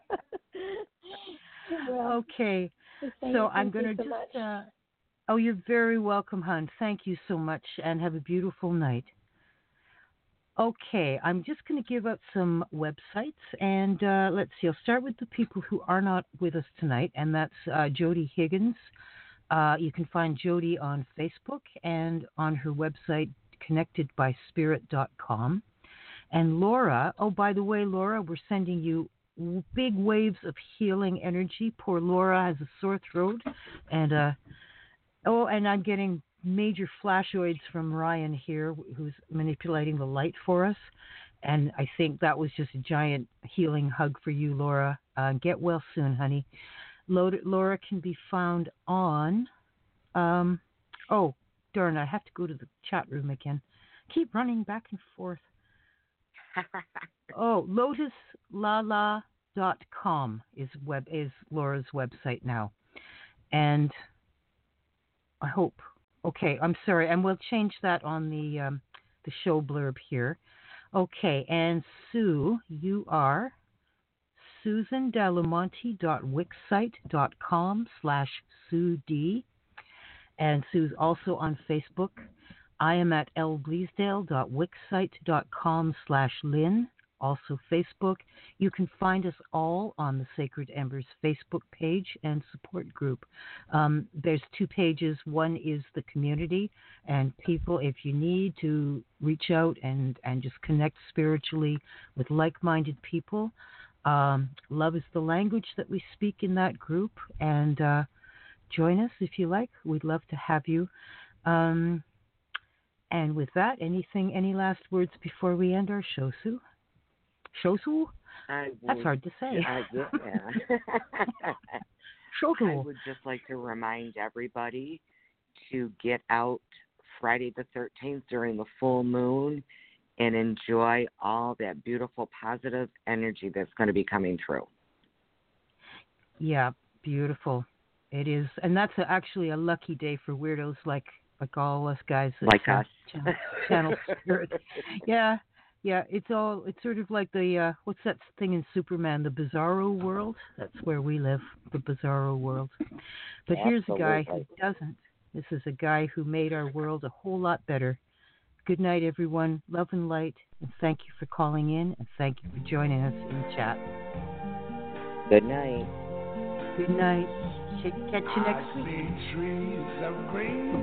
I will. Okay. So I'm going to just. Oh, you're very welcome, hon. Thank you so much, and have a beautiful night. Okay, I'm just going to give out some websites, and let's see. I'll start with the people who are not with us tonight, and that's Jody Higgins. You can find Jody on Facebook and on her website, connectedbyspirit.com. And Laura, oh, by the way, Laura, we're sending you big waves of healing energy. Poor Laura has a sore throat, and and I'm getting major flashoids from Ryan here, who's manipulating the light for us. And I think that was just a giant healing hug for you, Laura. Get well soon, honey. Laura can be found on, oh, darn, I have to go to the chat room again. Keep running back and forth. Oh, lotuslala.com is Laura's website now. And I hope, okay, I'm sorry, and we'll change that on the show blurb here. Okay, and Sue, you are susandelamonte.wixsite.com/SueD. And Sue's also on Facebook. I am at lbleasdale.wixsite.com/Lynn. Also Facebook. You can find us all on the Sacred Embers Facebook page and support group. There's 2 pages. One is the community, and people, if you need to reach out and just connect spiritually with like-minded people, love is the language that we speak in that group, and join us if you like. We'd love to have you. And with that, any last words before we end our show, Sue? Shosu? That's hard to say. Yeah. Shosu. I would just like to remind everybody to get out Friday the 13th during the full moon and enjoy all that beautiful positive energy that's going to be coming through. Yeah, beautiful. It is. And that's actually a lucky day for weirdos like all us guys. Like us. Channel spirit. Yeah. Yeah, it's sort of like the, what's that thing in Superman, the Bizarro world? That's where we live, the Bizarro world. But here's a guy who doesn't. This is a guy who made our world a whole lot better. Good night, everyone. Love and light. And thank you for calling in, and thank you for joining us in the chat. Good night. Good night. Catch you next week. I see trees of green,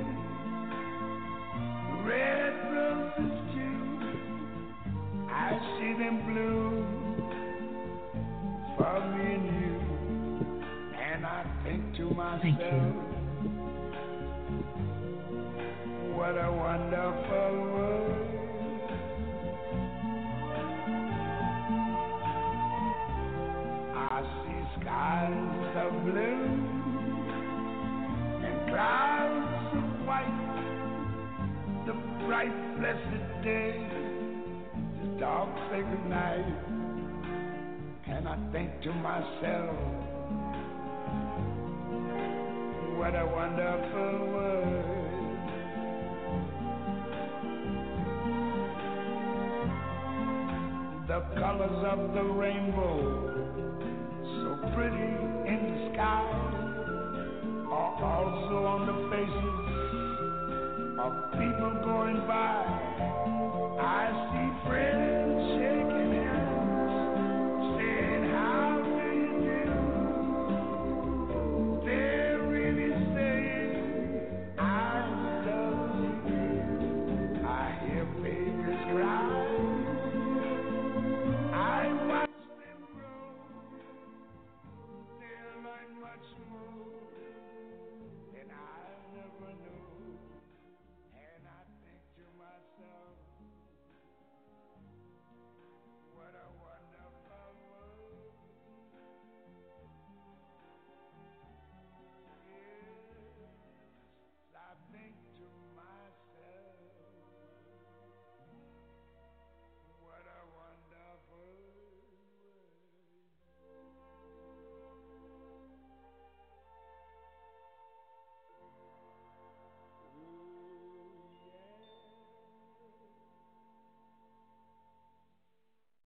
red roses too. I see them bloom for me and you, and I think to myself, what a wonderful world. I see skies of blue and clouds of white, the bright blessed day, dark sacred night, and I think to myself, what a wonderful world. The colors of the rainbow, so pretty in the sky, are also on the faces of people going by. I see friends